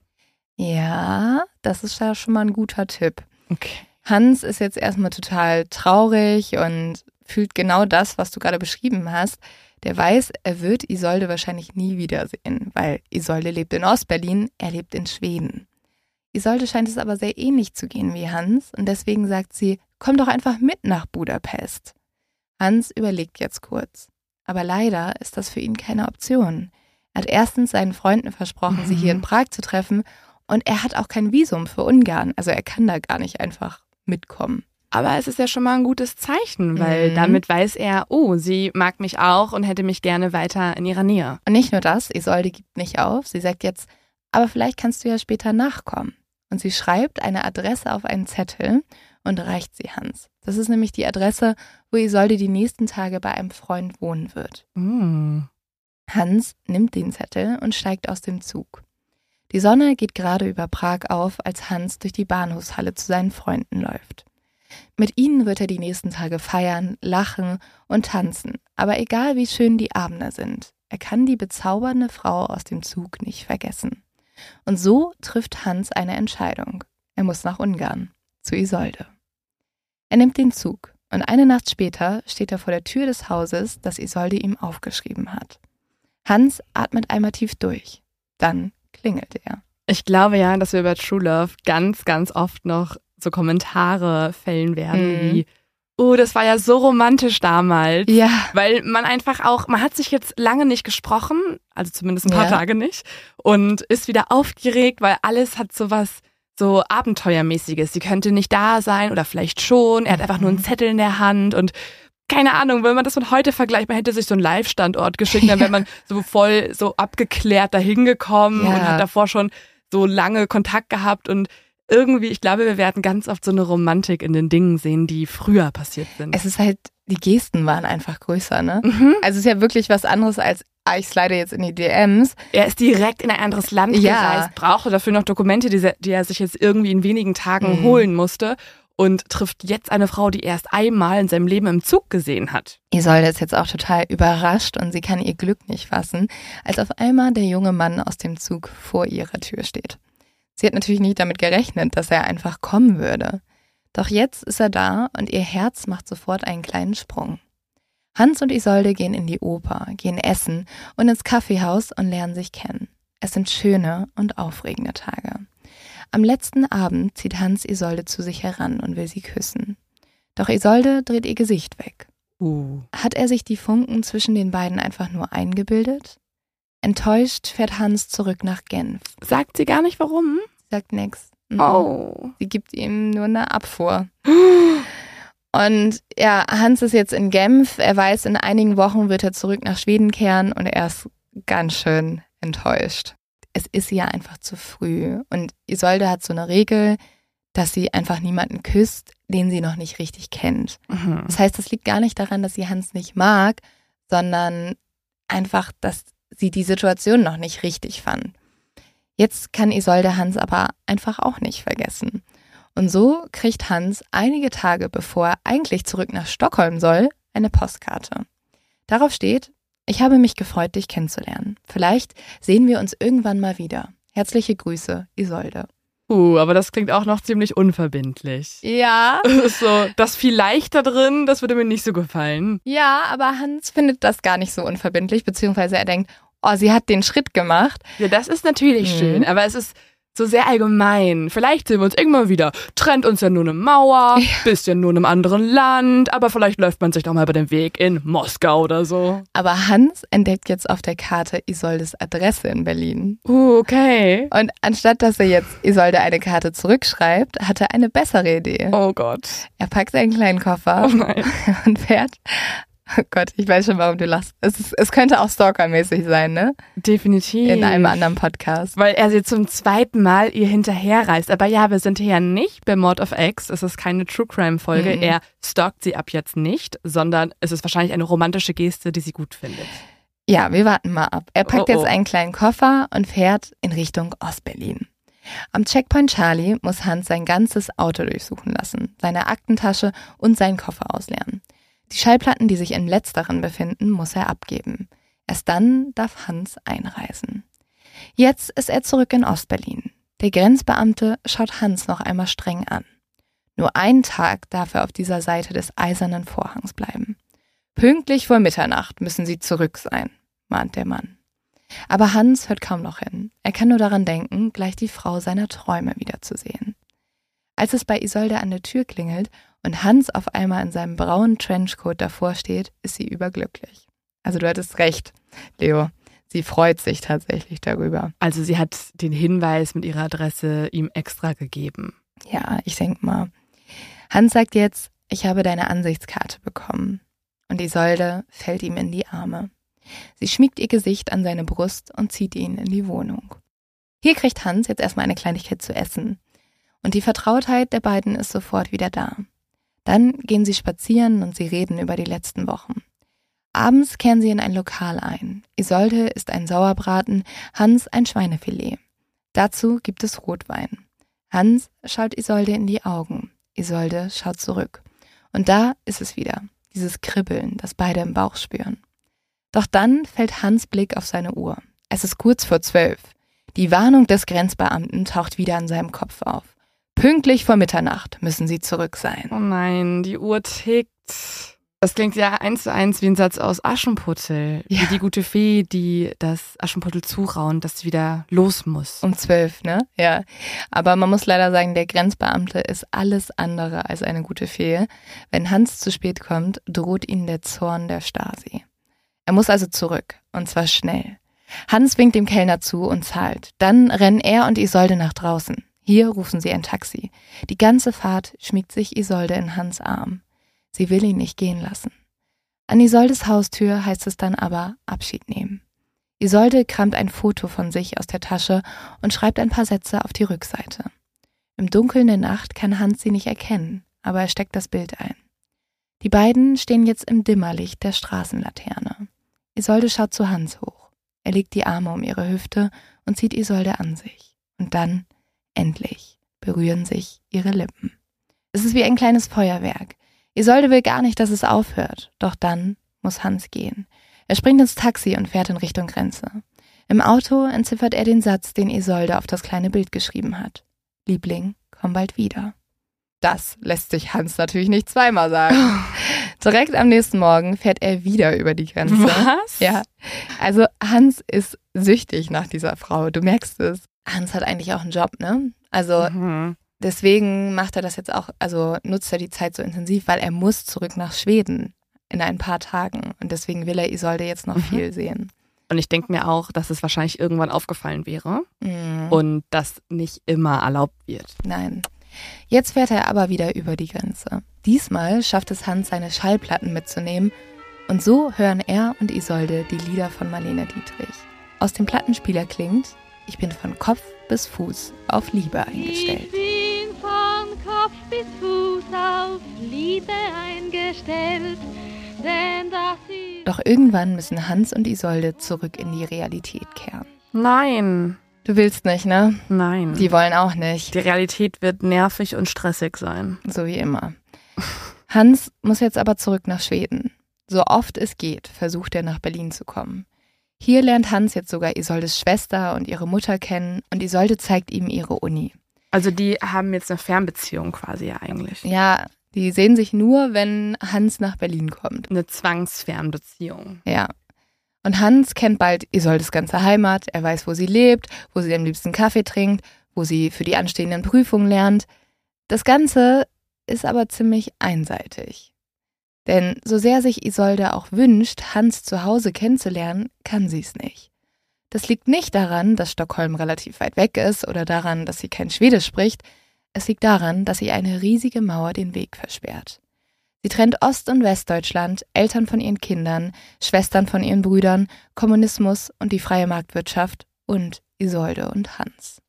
S1: Ja, das ist ja schon mal ein guter Tipp.
S3: Okay.
S1: Hans ist jetzt erstmal total traurig und fühlt genau das, was du gerade beschrieben hast. Der weiß, er wird Isolde wahrscheinlich nie wiedersehen, weil Isolde lebt in Ostberlin, er lebt in Schweden. Isolde scheint es aber sehr ähnlich zu gehen wie Hans und deswegen sagt sie, komm doch einfach mit nach Budapest. Hans überlegt jetzt kurz. Aber leider ist das für ihn keine Option. Er hat erstens seinen Freunden versprochen, sie hier in Prag zu treffen und er hat auch kein Visum für Ungarn, also er kann da gar nicht einfach mitkommen.
S3: Aber es ist ja schon mal ein gutes Zeichen, weil
S1: Mhm.
S3: damit weiß er, oh, sie mag mich auch und hätte mich gerne weiter in ihrer Nähe.
S1: Und nicht nur das, Isolde gibt nicht auf. Sie sagt jetzt, aber vielleicht kannst du ja später nachkommen. Und sie schreibt eine Adresse auf einen Zettel und reicht sie Hans. Das ist nämlich die Adresse, wo Isolde die nächsten Tage bei einem Freund wohnen wird.
S3: Mm.
S1: Hans nimmt den Zettel und steigt aus dem Zug. Die Sonne geht gerade über Prag auf, als Hans durch die Bahnhofshalle zu seinen Freunden läuft. Mit ihnen wird er die nächsten Tage feiern, lachen und tanzen. Aber egal wie schön die Abende sind, er kann die bezaubernde Frau aus dem Zug nicht vergessen. Und so trifft Hans eine Entscheidung. Er muss nach Ungarn, zu Isolde. Er nimmt den Zug und eine Nacht später steht er vor der Tür des Hauses, das Isolde ihm aufgeschrieben hat. Hans atmet einmal tief durch. Dann klingelt er.
S3: Ich glaube ja, dass wir über True Love ganz, ganz oft noch so Kommentare fällen werden, mhm. wie oh, das war ja so romantisch damals.
S1: Ja.
S3: Weil man einfach auch, man hat sich jetzt lange nicht gesprochen, also zumindest ein paar ja. Tage nicht, und ist wieder aufgeregt, weil alles hat sowas so Abenteuermäßiges. Sie könnte nicht da sein oder vielleicht schon. Er hat einfach nur einen Zettel in der Hand und keine Ahnung, wenn man das von heute vergleicht, man hätte sich so einen Live-Standort geschickt, dann wäre man so voll so abgeklärt dahin gekommen ja. und hat davor schon so lange Kontakt gehabt und irgendwie, ich glaube, wir werden ganz oft so eine Romantik in den Dingen sehen, die früher passiert sind.
S1: Es ist halt, die Gesten waren einfach größer, ne? Mhm. Also es ist ja wirklich was anderes als, ah, ich slide jetzt in die D Ms.
S3: Er ist direkt in ein anderes Land ja. gereist, brauchte dafür noch Dokumente, die, die er sich jetzt irgendwie in wenigen Tagen mhm. holen musste und trifft jetzt eine Frau, die erst einmal in seinem Leben im Zug gesehen hat.
S1: Isolde ist jetzt auch total überrascht und sie kann ihr Glück nicht fassen, als auf einmal der junge Mann aus dem Zug vor ihrer Tür steht. Sie hat natürlich nicht damit gerechnet, dass er einfach kommen würde. Doch jetzt ist er da und ihr Herz macht sofort einen kleinen Sprung. Hans und Isolde gehen in die Oper, gehen essen und ins Kaffeehaus und lernen sich kennen. Es sind schöne und aufregende Tage. Am letzten Abend zieht Hans Isolde zu sich heran und will sie küssen. Doch Isolde dreht ihr Gesicht weg.
S3: Uh.
S1: Hat er sich die Funken zwischen den beiden einfach nur eingebildet? Enttäuscht fährt Hans zurück nach Genf.
S3: Sagt sie gar nicht warum?
S1: Sie sagt nix.
S3: Oh.
S1: Sie gibt ihm nur eine Abfuhr. Und ja, Hans ist jetzt in Genf. Er weiß, in einigen Wochen wird er zurück nach Schweden kehren und er ist ganz schön enttäuscht. Es ist ja einfach zu früh. Und Isolde hat so eine Regel, dass sie einfach niemanden küsst, den sie noch nicht richtig kennt.
S3: Mhm.
S1: Das heißt, das liegt gar nicht daran, dass sie Hans nicht mag, sondern einfach, dass sie die Situation noch nicht richtig fand. Jetzt kann Isolde Hans aber einfach auch nicht vergessen. Und so kriegt Hans einige Tage bevor er eigentlich zurück nach Stockholm soll, eine Postkarte. Darauf steht: Ich habe mich gefreut, dich kennenzulernen. Vielleicht sehen wir uns irgendwann mal wieder. Herzliche Grüße, Isolde.
S3: Uh, aber das klingt auch noch ziemlich unverbindlich.
S1: Ja.
S3: So, das vielleicht da drin, das würde mir nicht so gefallen.
S1: Ja, aber Hans findet das gar nicht so unverbindlich, beziehungsweise er denkt, oh, sie hat den Schritt gemacht.
S3: Ja, das ist natürlich mhm. schön, aber es ist so sehr allgemein. Vielleicht sehen wir uns irgendwann wieder. Trennt uns ja nur eine Mauer, ja. bisschen nur in einem anderen Land, aber vielleicht läuft man sich doch mal über den Weg in Moskau oder so.
S1: Aber Hans entdeckt jetzt auf der Karte Isoldes Adresse in Berlin.
S3: Uh, okay.
S1: Und anstatt dass er jetzt Isolde eine Karte zurückschreibt, hat er eine bessere Idee.
S3: Oh Gott.
S1: Er packt seinen kleinen Koffer
S3: oh nein.
S1: und fährt... Oh Gott, ich weiß schon, warum du lachst. Es, ist, es könnte auch stalkermäßig sein, ne?
S3: Definitiv.
S1: In einem anderen Podcast.
S3: Weil er sie zum zweiten Mal ihr hinterherreist. Aber ja, wir sind hier ja nicht bei Mord of X. Es ist keine True-Crime-Folge. Mhm. Er stalkt sie ab jetzt nicht, sondern es ist wahrscheinlich eine romantische Geste, die sie gut findet.
S1: Ja, wir warten mal ab. Er packt
S3: oh, oh.
S1: jetzt einen kleinen Koffer und fährt in Richtung Ostberlin. Am Checkpoint Charlie muss Hans sein ganzes Auto durchsuchen lassen, seine Aktentasche und seinen Koffer ausleeren. Die Schallplatten, die sich im Letzteren befinden, muss er abgeben. Erst dann darf Hans einreisen. Jetzt ist er zurück in Ostberlin. Der Grenzbeamte schaut Hans noch einmal streng an. Nur einen Tag darf er auf dieser Seite des eisernen Vorhangs bleiben. Pünktlich vor Mitternacht müssen sie zurück sein, mahnt der Mann. Aber Hans hört kaum noch hin. Er kann nur daran denken, gleich die Frau seiner Träume wiederzusehen. Als es bei Isolde an der Tür klingelt und Hans auf einmal in seinem braunen Trenchcoat davor steht, ist sie überglücklich. Also du hattest recht, Leo. Sie freut sich tatsächlich darüber.
S3: Also sie hat den Hinweis mit ihrer Adresse ihm extra gegeben.
S1: Ja, ich denke mal. Hans sagt jetzt, ich habe deine Ansichtskarte bekommen. Und Isolde fällt ihm in die Arme. Sie schmiegt ihr Gesicht an seine Brust und zieht ihn in die Wohnung. Hier kriegt Hans jetzt erstmal eine Kleinigkeit zu essen. Und die Vertrautheit der beiden ist sofort wieder da. Dann gehen sie spazieren und sie reden über die letzten Wochen. Abends kehren sie in ein Lokal ein. Isolde isst ein Sauerbraten, Hans ein Schweinefilet. Dazu gibt es Rotwein. Hans schaut Isolde in die Augen. Isolde schaut zurück. Und da ist es wieder, dieses Kribbeln, das beide im Bauch spüren. Doch dann fällt Hans' Blick auf seine Uhr. Es ist kurz vor zwölf. Die Warnung des Grenzbeamten taucht wieder an seinem Kopf auf. Pünktlich vor Mitternacht müssen sie zurück sein.
S3: Oh nein, die Uhr tickt. Das klingt ja eins zu eins wie ein Satz aus Aschenputtel. Ja. Wie die gute Fee, die das Aschenputtel zuraunt, dass sie wieder los muss.
S1: Um zwölf, ne? Ja. Aber man muss leider sagen, der Grenzbeamte ist alles andere als eine gute Fee. Wenn Hans zu spät kommt, droht ihnen der Zorn der Stasi. Er muss also zurück, und zwar schnell. Hans winkt dem Kellner zu und zahlt. Dann rennen er und Isolde nach draußen. Hier rufen sie ein Taxi. Die ganze Fahrt schmiegt sich Isolde in Hans' Arm. Sie will ihn nicht gehen lassen. An Isoldes Haustür heißt es dann aber Abschied nehmen. Isolde kramt ein Foto von sich aus der Tasche und schreibt ein paar Sätze auf die Rückseite. Im Dunkeln der Nacht kann Hans sie nicht erkennen, aber er steckt das Bild ein. Die beiden stehen jetzt im Dimmerlicht der Straßenlaterne. Isolde schaut zu Hans hoch. Er legt die Arme um ihre Hüfte und zieht Isolde an sich. Und dann, endlich, berühren sich ihre Lippen. Es ist wie ein kleines Feuerwerk. Isolde will gar nicht, dass es aufhört, doch dann muss Hans gehen. Er springt ins Taxi und fährt in Richtung Grenze. Im Auto entziffert er den Satz, den Isolde auf das kleine Bild geschrieben hat. Liebling, komm bald wieder. Das lässt sich Hans natürlich nicht zweimal sagen. Direkt am nächsten Morgen fährt er wieder über die Grenze.
S3: Was?
S1: Ja, also Hans ist süchtig nach dieser Frau, du merkst es. Hans hat eigentlich auch einen Job, ne? Also mhm. Deswegen macht er das jetzt auch, also nutzt er die Zeit so intensiv, weil er muss zurück nach Schweden in ein paar Tagen. Und deswegen will er Isolde jetzt noch mhm. viel sehen.
S3: Und ich denke mir auch, dass es wahrscheinlich irgendwann aufgefallen wäre mhm. und das nicht immer erlaubt wird.
S1: Nein. Jetzt fährt er aber wieder über die Grenze. Diesmal schafft es Hans, seine Schallplatten mitzunehmen. Und so hören er und Isolde die Lieder von Marlene Dietrich. Aus dem Plattenspieler klingt: Ich bin von Kopf bis Fuß auf Liebe eingestellt.
S4: Ich bin von Kopf bis Fuß auf Liebe eingestellt, denn das ist...
S1: Doch irgendwann müssen Hans und Isolde zurück in die Realität kehren.
S3: Nein.
S1: Du willst nicht, ne?
S3: Nein.
S1: Die wollen auch nicht.
S3: Die Realität wird nervig und stressig sein.
S1: So wie immer. Hans muss jetzt aber zurück nach Schweden. So oft es geht, versucht er nach Berlin zu kommen. Hier lernt Hans jetzt sogar Isoldes Schwester und ihre Mutter kennen und Isolde zeigt ihm ihre Uni.
S3: Also die haben jetzt eine Fernbeziehung quasi ja eigentlich.
S1: Ja, die sehen sich nur, wenn Hans nach Berlin kommt.
S3: Eine Zwangsfernbeziehung.
S1: Ja. Und Hans kennt bald Isoldes ganze Heimat. Er weiß, wo sie lebt, wo sie am liebsten Kaffee trinkt, wo sie für die anstehenden Prüfungen lernt. Das Ganze ist aber ziemlich einseitig. Denn so sehr sich Isolde auch wünscht, Hans zu Hause kennenzulernen, kann sie es nicht. Das liegt nicht daran, dass Stockholm relativ weit weg ist oder daran, dass sie kein Schwedisch spricht. Es liegt daran, dass ihr eine riesige Mauer den Weg versperrt. Sie trennt Ost- und Westdeutschland, Eltern von ihren Kindern, Schwestern von ihren Brüdern, Kommunismus und die freie Marktwirtschaft und Isolde und Hans.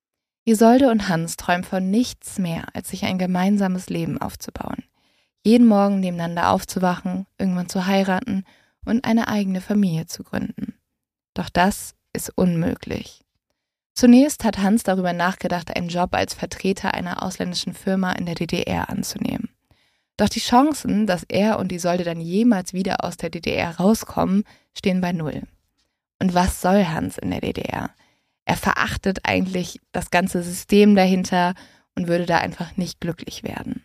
S1: Isolde und Hans träumen von nichts mehr, als sich ein gemeinsames Leben aufzubauen. Jeden Morgen nebeneinander aufzuwachen, irgendwann zu heiraten und eine eigene Familie zu gründen. Doch das ist unmöglich. Zunächst hat Hans darüber nachgedacht, einen Job als Vertreter einer ausländischen Firma in der D D R anzunehmen. Doch die Chancen, dass er und Isolde dann jemals wieder aus der D D R rauskommen, stehen bei null. Und was soll Hans in der D D R? Er verachtet eigentlich das ganze System dahinter und würde da einfach nicht glücklich werden.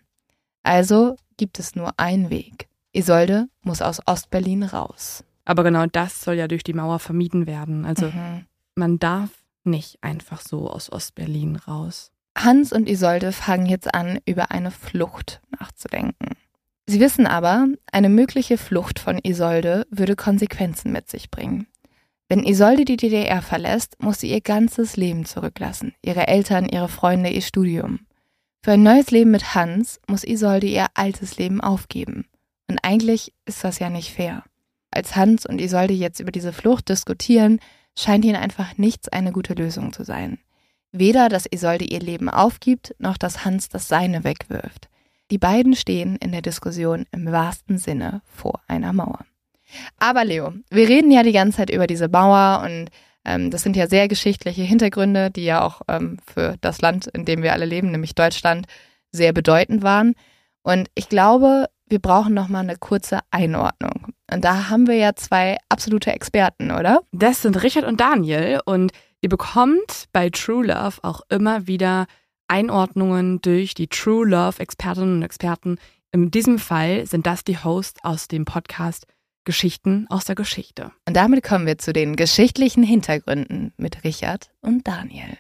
S1: Also gibt es nur einen Weg. Isolde muss aus Ostberlin raus.
S3: Aber genau das soll ja durch die Mauer vermieden werden. Also
S1: Mhm.
S3: man darf nicht einfach so aus Ostberlin raus.
S1: Hans und Isolde fangen jetzt an, über eine Flucht nachzudenken. Sie wissen aber, eine mögliche Flucht von Isolde würde Konsequenzen mit sich bringen. Wenn Isolde die D D R verlässt, muss sie ihr ganzes Leben zurücklassen. Ihre Eltern, ihre Freunde, ihr Studium. Für ein neues Leben mit Hans muss Isolde ihr altes Leben aufgeben. Und eigentlich ist das ja nicht fair. Als Hans und Isolde jetzt über diese Flucht diskutieren, scheint ihnen einfach nichts eine gute Lösung zu sein. Weder, dass Isolde ihr Leben aufgibt, noch dass Hans das Seine wegwirft. Die beiden stehen in der Diskussion im wahrsten Sinne vor einer Mauer. Aber Leo, wir reden ja die ganze Zeit über diese Mauer und ähm, das sind ja sehr geschichtliche Hintergründe, die ja auch ähm, für das Land, in dem wir alle leben, nämlich Deutschland, sehr bedeutend waren. Und ich glaube, wir brauchen nochmal eine kurze Einordnung. Und da haben wir ja zwei absolute Experten, oder?
S3: Das sind Richard und Daniel und ihr bekommt bei True Love auch immer wieder Einordnungen durch die True Love Expertinnen und Experten In diesem Fall sind das die Hosts aus dem Podcast Geschichten aus der Geschichte.
S1: Und damit kommen wir zu den geschichtlichen Hintergründen mit Richard und Daniel.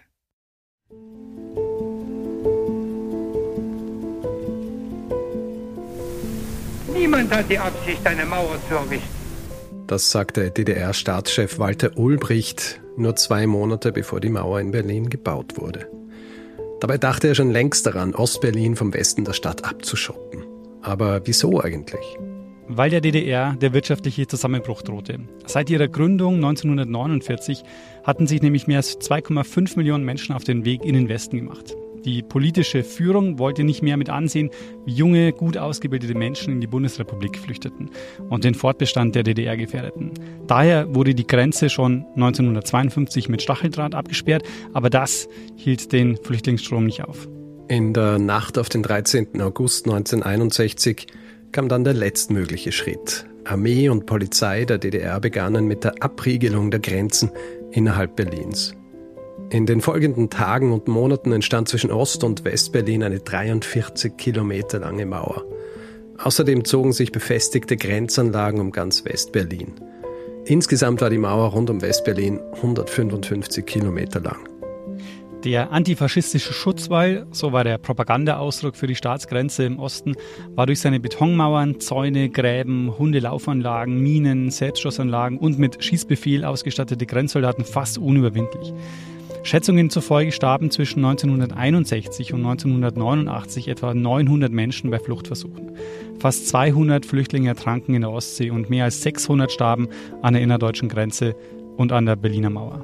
S5: Niemand hat die Absicht, eine Mauer zu errichten.
S6: Das sagte D D R-Staatschef Walter Ulbricht nur zwei Monate bevor die Mauer in Berlin gebaut wurde. Dabei dachte er schon längst daran, Ostberlin vom Westen der Stadt abzuschotten. Aber wieso eigentlich?
S7: Weil der D D R der wirtschaftliche Zusammenbruch drohte. Seit ihrer Gründung neunzehnhundertneunundvierzig hatten sich nämlich mehr als zwei Komma fünf Millionen Menschen auf den Weg in den Westen gemacht. Die politische Führung wollte nicht mehr mit ansehen, wie junge, gut ausgebildete Menschen in die Bundesrepublik flüchteten und den Fortbestand der D D R gefährdeten. Daher wurde die Grenze schon neunzehnhundertzweiundfünfzig mit Stacheldraht abgesperrt, aber das hielt den Flüchtlingsstrom nicht auf.
S6: In der Nacht auf den dreizehnten August neunzehnhunderteinundsechzig kam dann der letztmögliche Schritt. Armee und Polizei der D D R begannen mit der Abriegelung der Grenzen innerhalb Berlins. In den folgenden Tagen und Monaten entstand zwischen Ost- und Westberlin eine dreiundvierzig Kilometer lange Mauer. Außerdem zogen sich befestigte Grenzanlagen um ganz Westberlin. Insgesamt war die Mauer rund um Westberlin hundertfünfundfünfzig Kilometer lang.
S7: Der antifaschistische Schutzwall, so war der Propagandaausdruck für die Staatsgrenze im Osten, war durch seine Betonmauern, Zäune, Gräben, Hundelaufanlagen, Minen, Selbstschussanlagen und mit Schießbefehl ausgestattete Grenzsoldaten fast unüberwindlich. Schätzungen zufolge starben zwischen neunzehnhunderteinundsechzig und neunzehnhundertneunundachtzig etwa neunhundert Menschen bei Fluchtversuchen. Fast zweihundert Flüchtlinge ertranken in der Ostsee und mehr als sechshundert starben an der innerdeutschen Grenze und an der Berliner Mauer.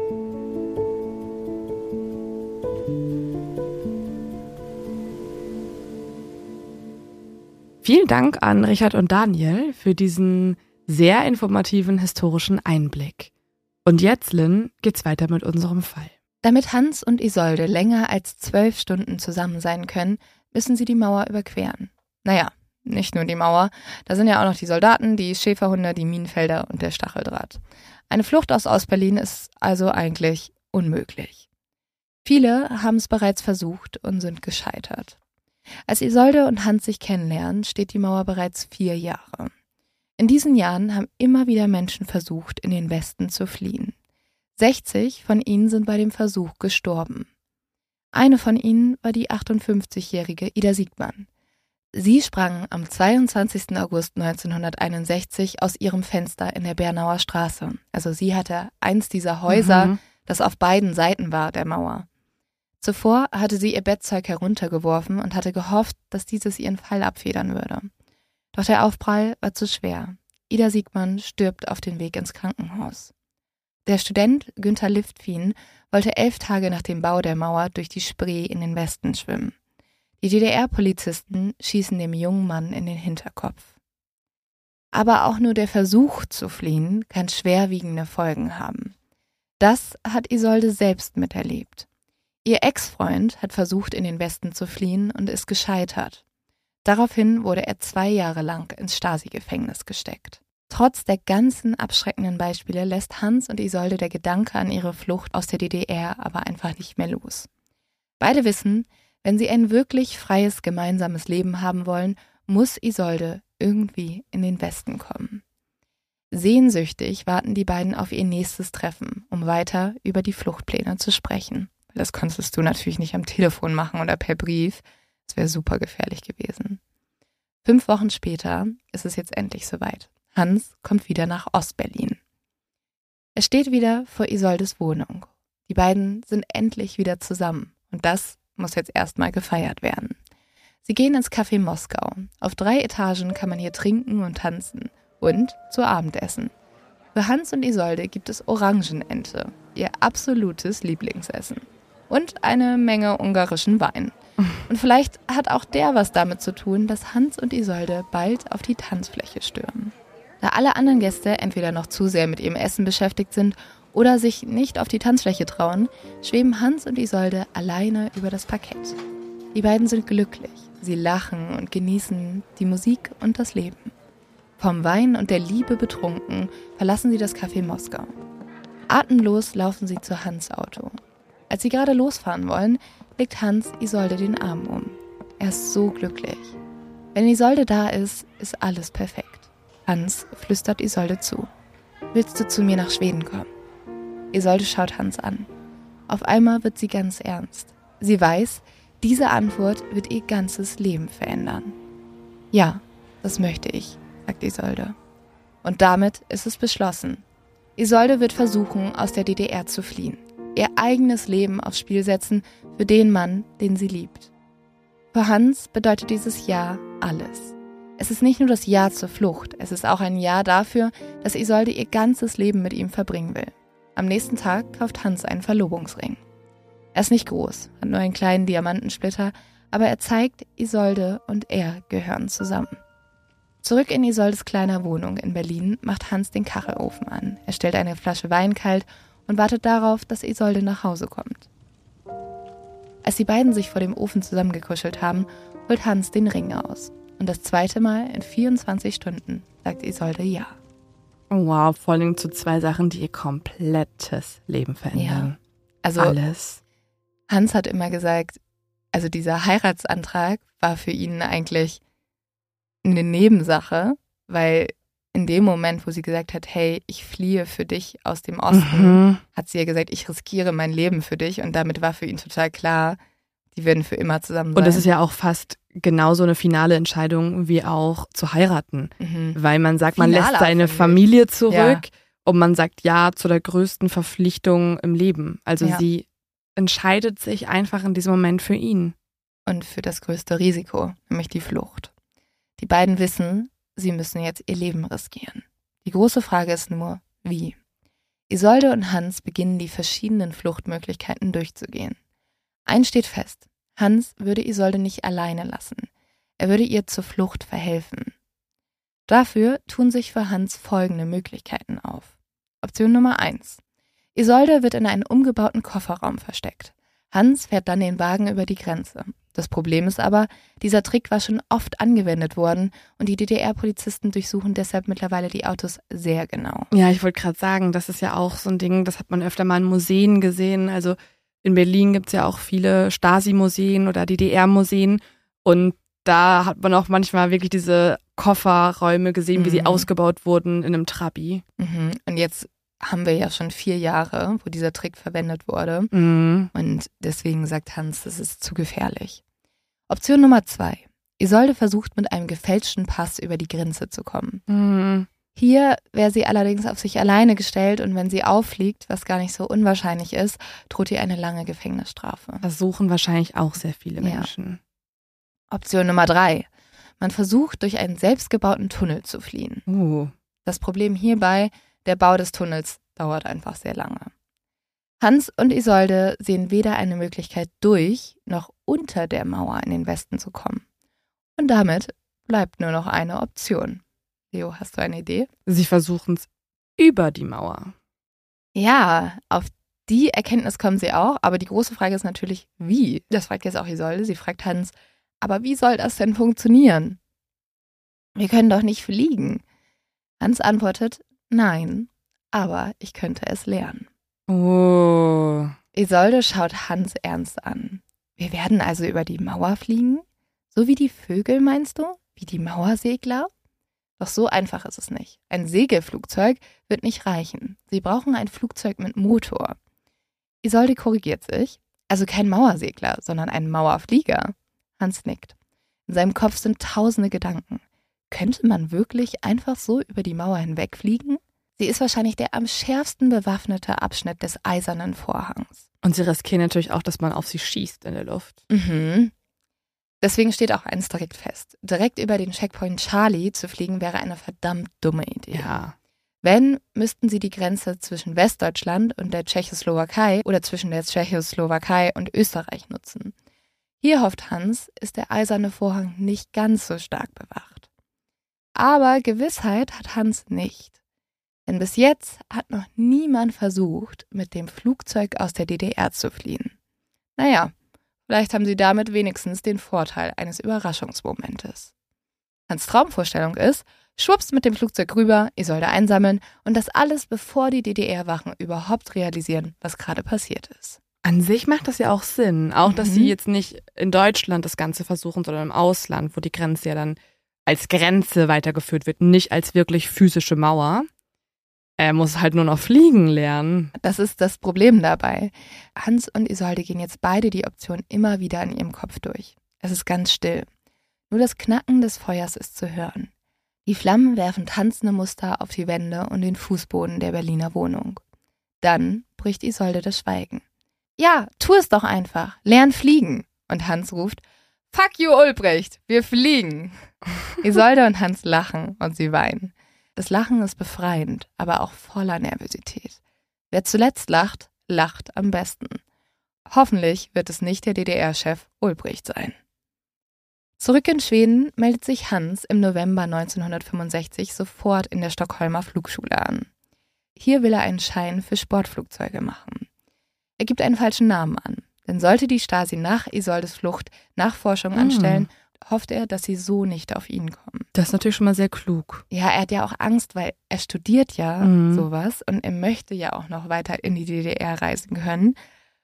S3: Vielen Dank an Richard und Daniel für diesen sehr informativen historischen Einblick. Und jetzt, Lynn, geht's weiter mit unserem Fall.
S1: Damit Hans und Isolde länger als zwölf Stunden zusammen sein können, müssen sie die Mauer überqueren. Naja, nicht nur die Mauer, da sind ja auch noch die Soldaten, die Schäferhunde, die Minenfelder und der Stacheldraht. Eine Flucht aus Ostberlin ist also eigentlich unmöglich. Viele haben es bereits versucht und sind gescheitert. Als Isolde und Hans sich kennenlernen, steht die Mauer bereits vier Jahre. In diesen Jahren haben immer wieder Menschen versucht, in den Westen zu fliehen. sechzig von ihnen sind bei dem Versuch gestorben. Eine von ihnen war die achtundfünfzigjährige Ida Siegmann. Sie sprang am zweiundzwanzigsten August neunzehnhunderteinundsechzig aus ihrem Fenster in der Bernauer Straße. Also sie hatte eins dieser Häuser, mhm. das auf beiden Seiten war der Mauer. Zuvor hatte sie ihr Bettzeug heruntergeworfen und hatte gehofft, dass dieses ihren Fall abfedern würde. Doch der Aufprall war zu schwer. Ida Siegmann stirbt auf dem Weg ins Krankenhaus. Der Student Günther Liftfien wollte elf Tage nach dem Bau der Mauer durch die Spree in den Westen schwimmen. Die D D R-Polizisten schießen dem jungen Mann in den Hinterkopf. Aber auch nur der Versuch zu fliehen kann schwerwiegende Folgen haben. Das hat Isolde selbst miterlebt. Ihr Ex-Freund hat versucht, in den Westen zu fliehen und ist gescheitert. Daraufhin wurde er zwei Jahre lang ins Stasi-Gefängnis gesteckt. Trotz der ganzen abschreckenden Beispiele lässt Hans und Isolde der Gedanke an ihre Flucht aus der D D R aber einfach nicht mehr los. Beide wissen, wenn sie ein wirklich freies gemeinsames Leben haben wollen, muss Isolde irgendwie in den Westen kommen. Sehnsüchtig warten die beiden auf ihr nächstes Treffen, um weiter über die Fluchtpläne zu sprechen. Das konntest du natürlich nicht am Telefon machen oder per Brief. Das wäre super gefährlich gewesen. Fünf Wochen später ist es jetzt endlich soweit. Hans kommt wieder nach Ostberlin. Er steht wieder vor Isoldes Wohnung. Die beiden sind endlich wieder zusammen. Und das muss jetzt erstmal gefeiert werden. Sie gehen ins Café Moskau. Auf drei Etagen kann man hier trinken und tanzen. Und zu Abendessen. Für Hans und Isolde gibt es Orangenente, ihr absolutes Lieblingsessen. Und eine Menge ungarischen Wein. Und vielleicht hat auch der was damit zu tun, dass Hans und Isolde bald auf die Tanzfläche stürmen. Da alle anderen Gäste entweder noch zu sehr mit ihrem Essen beschäftigt sind oder sich nicht auf die Tanzfläche trauen, schweben Hans und Isolde alleine über das Parkett. Die beiden sind glücklich. Sie lachen und genießen die Musik und das Leben. Vom Wein und der Liebe betrunken verlassen sie das Café Moskau. Atemlos laufen sie zu Hans' Auto. Als sie gerade losfahren wollen, legt Hans Isolde den Arm um. Er ist so glücklich. Wenn Isolde da ist, ist alles perfekt. Hans flüstert Isolde zu. Willst du zu mir nach Schweden kommen? Isolde schaut Hans an. Auf einmal wird sie ganz ernst. Sie weiß, diese Antwort wird ihr ganzes Leben verändern. Ja, das möchte ich, sagt Isolde. Und damit ist es beschlossen. Isolde wird versuchen, aus der D D R zu fliehen. Ihr eigenes Leben aufs Spiel setzen für den Mann, den sie liebt. Für Hans bedeutet dieses Ja alles. Es ist nicht nur das Ja zur Flucht, es ist auch ein Ja dafür, dass Isolde ihr ganzes Leben mit ihm verbringen will. Am nächsten Tag kauft Hans einen Verlobungsring. Er ist nicht groß, hat nur einen kleinen Diamantensplitter, aber er zeigt, Isolde und er gehören zusammen. Zurück in Isoldes kleiner Wohnung in Berlin macht Hans den Kachelofen an. Er stellt eine Flasche Wein kalt und wartet darauf, dass Isolde nach Hause kommt. Als die beiden sich vor dem Ofen zusammengekuschelt haben, holt Hans den Ring aus. Und das zweite Mal in vierundzwanzig Stunden sagt Isolde Ja.
S3: Wow, vor allem zu zwei Sachen, die ihr komplettes Leben verändern.
S1: Ja. Also
S3: alles.
S1: Hans hat immer gesagt, also dieser Heiratsantrag war für ihn eigentlich eine Nebensache, weil in dem Moment, wo sie gesagt hat, hey, ich fliehe für dich aus dem Osten, mhm. hat sie ja gesagt, ich riskiere mein Leben für dich und damit war für ihn total klar, die werden für immer zusammen sein.
S3: Und das ist ja auch fast genauso eine finale Entscheidung wie auch zu heiraten, mhm. weil man sagt, man Finaler, lässt seine Familie zurück ja. und man sagt Ja zu der größten Verpflichtung im Leben. Also ja. sie entscheidet sich einfach in diesem Moment für ihn.
S1: Und für das größte Risiko, nämlich die Flucht. Die beiden wissen, sie müssen jetzt ihr Leben riskieren. Die große Frage ist nur, wie? Isolde und Hans beginnen die verschiedenen Fluchtmöglichkeiten durchzugehen. Eins steht fest, Hans würde Isolde nicht alleine lassen. Er würde ihr zur Flucht verhelfen. Dafür tun sich für Hans folgende Möglichkeiten auf. Option Nummer eins. Isolde wird in einen umgebauten Kofferraum versteckt. Hans fährt dann den Wagen über die Grenze. Das Problem ist aber, dieser Trick war schon oft angewendet worden und die D D R-Polizisten durchsuchen deshalb mittlerweile die Autos sehr genau.
S3: Ja, ich wollte gerade sagen, das ist ja auch so ein Ding, das hat man öfter mal in Museen gesehen. Also in Berlin gibt es ja auch viele Stasi-Museen oder D D R-Museen und da hat man auch manchmal wirklich diese Kofferräume gesehen, mhm. wie sie ausgebaut wurden in einem Trabi.
S1: Mhm. Und jetzt haben wir ja schon vier Jahre, wo dieser Trick verwendet wurde.
S3: Mhm.
S1: Und deswegen sagt Hans, das ist zu gefährlich. Option Nummer zwei. Isolde versucht mit einem gefälschten Pass über die Grenze zu kommen.
S3: Mhm.
S1: Hier wäre sie allerdings auf sich alleine gestellt und wenn sie auffliegt, was gar nicht so unwahrscheinlich ist, droht ihr eine lange Gefängnisstrafe.
S3: Das suchen wahrscheinlich auch sehr viele Menschen.
S1: Ja. Option Nummer drei. Man versucht, durch einen selbstgebauten Tunnel zu fliehen.
S3: Uh.
S1: Das Problem hierbei, der Bau des Tunnels dauert einfach sehr lange. Hans und Isolde sehen weder eine Möglichkeit durch, noch unter der Mauer in den Westen zu kommen. Und damit bleibt nur noch eine Option. Leo, hast du eine Idee?
S3: Sie versuchen es über die Mauer.
S1: Ja, auf die Erkenntnis kommen sie auch, aber die große Frage ist natürlich, wie? Das fragt jetzt auch Isolde, sie fragt Hans, aber wie soll das denn funktionieren? Wir können doch nicht fliegen. Hans antwortet, nein, aber ich könnte es lernen.
S3: Oh.
S1: Isolde schaut Hans ernst an. Wir werden also über die Mauer fliegen? So wie die Vögel, meinst du? Wie die Mauersegler? Doch so einfach ist es nicht. Ein Segelflugzeug wird nicht reichen. Sie brauchen ein Flugzeug mit Motor. Isolde korrigiert sich. Also kein Mauersegler, sondern ein Mauerflieger. Hans nickt. In seinem Kopf sind tausende Gedanken. Könnte man wirklich einfach so über die Mauer hinwegfliegen? Sie ist wahrscheinlich der am schärfsten bewaffnete Abschnitt des Eisernen Vorhangs.
S3: Und sie riskieren natürlich auch, dass man auf sie schießt in der Luft.
S1: Mhm. Deswegen steht auch eins direkt fest. Direkt über den Checkpoint Charlie zu fliegen wäre eine verdammt dumme Idee.
S3: Ja.
S1: Wenn, müssten sie die Grenze zwischen Westdeutschland und der Tschechoslowakei oder zwischen der Tschechoslowakei und Österreich nutzen. Hier hofft Hans, ist der Eiserne Vorhang nicht ganz so stark bewacht. Aber Gewissheit hat Hans nicht. Denn bis jetzt hat noch niemand versucht, mit dem Flugzeug aus der D D R zu fliehen. Naja, vielleicht haben sie damit wenigstens den Vorteil eines Überraschungsmomentes. Hans' Traumvorstellung ist, schwupps mit dem Flugzeug rüber, Isolde einsammeln und das alles, bevor die D D R-Wachen überhaupt realisieren, was gerade passiert ist.
S3: An sich macht das ja auch Sinn. Auch, dass
S1: Mhm.
S3: sie jetzt nicht in Deutschland das Ganze versuchen, sondern im Ausland, wo die Grenze ja dann als Grenze weitergeführt wird, nicht als wirklich physische Mauer. Er muss halt nur noch fliegen lernen.
S1: Das ist das Problem dabei. Hans und Isolde gehen jetzt beide die Option immer wieder in ihrem Kopf durch. Es ist ganz still. Nur das Knacken des Feuers ist zu hören. Die Flammen werfen tanzende Muster auf die Wände und den Fußboden der Berliner Wohnung. Dann bricht Isolde das Schweigen. Ja, tu es doch einfach. Lern fliegen. Und Hans ruft, fuck you, Ulbricht, wir fliegen. Isolde und Hans lachen und sie weinen. Das Lachen ist befreiend, aber auch voller Nervosität. Wer zuletzt lacht, lacht am besten. Hoffentlich wird es nicht der D D R-Chef Ulbricht sein. Zurück in Schweden meldet sich Hans im November neunzehnhundertfünfundsechzig sofort in der Stockholmer Flugschule an. Hier will er einen Schein für Sportflugzeuge machen. Er gibt einen falschen Namen an, denn sollte die Stasi nach Isoldes Flucht Nachforschungen
S3: Hm.
S1: anstellen, hofft er, dass sie so nicht auf ihn kommen.
S3: Das ist natürlich schon mal sehr klug.
S1: Ja, er hat ja auch Angst, weil er studiert ja
S3: Mhm.
S1: sowas und er möchte ja auch noch weiter in die D D R reisen können.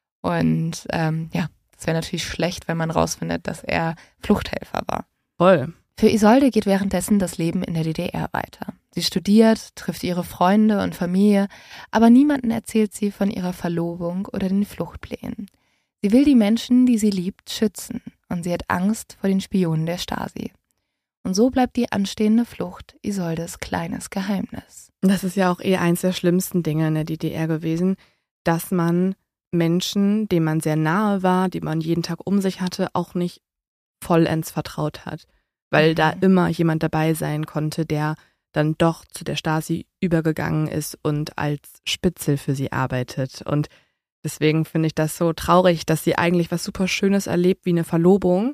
S1: Und ähm, ja, das wäre natürlich schlecht, wenn man rausfindet, dass er Fluchthelfer war.
S3: Voll.
S1: Für Isolde geht währenddessen das Leben in der D D R weiter. Sie studiert, trifft ihre Freunde und Familie, aber niemanden erzählt sie von ihrer Verlobung oder den Fluchtplänen. Sie will die Menschen, die sie liebt, schützen und sie hat Angst vor den Spionen der Stasi. Und so bleibt die anstehende Flucht Isoldes kleines Geheimnis.
S3: Das ist ja auch eh eins der schlimmsten Dinge in der D D R gewesen, dass man Menschen, denen man sehr nahe war, die man jeden Tag um sich hatte, auch nicht vollends vertraut hat. Weil
S1: Mhm.
S3: da immer jemand dabei sein konnte, der dann doch zu der Stasi übergegangen ist und als Spitzel für sie arbeitet. Und deswegen finde ich das so traurig, dass sie eigentlich was super Schönes erlebt wie eine Verlobung,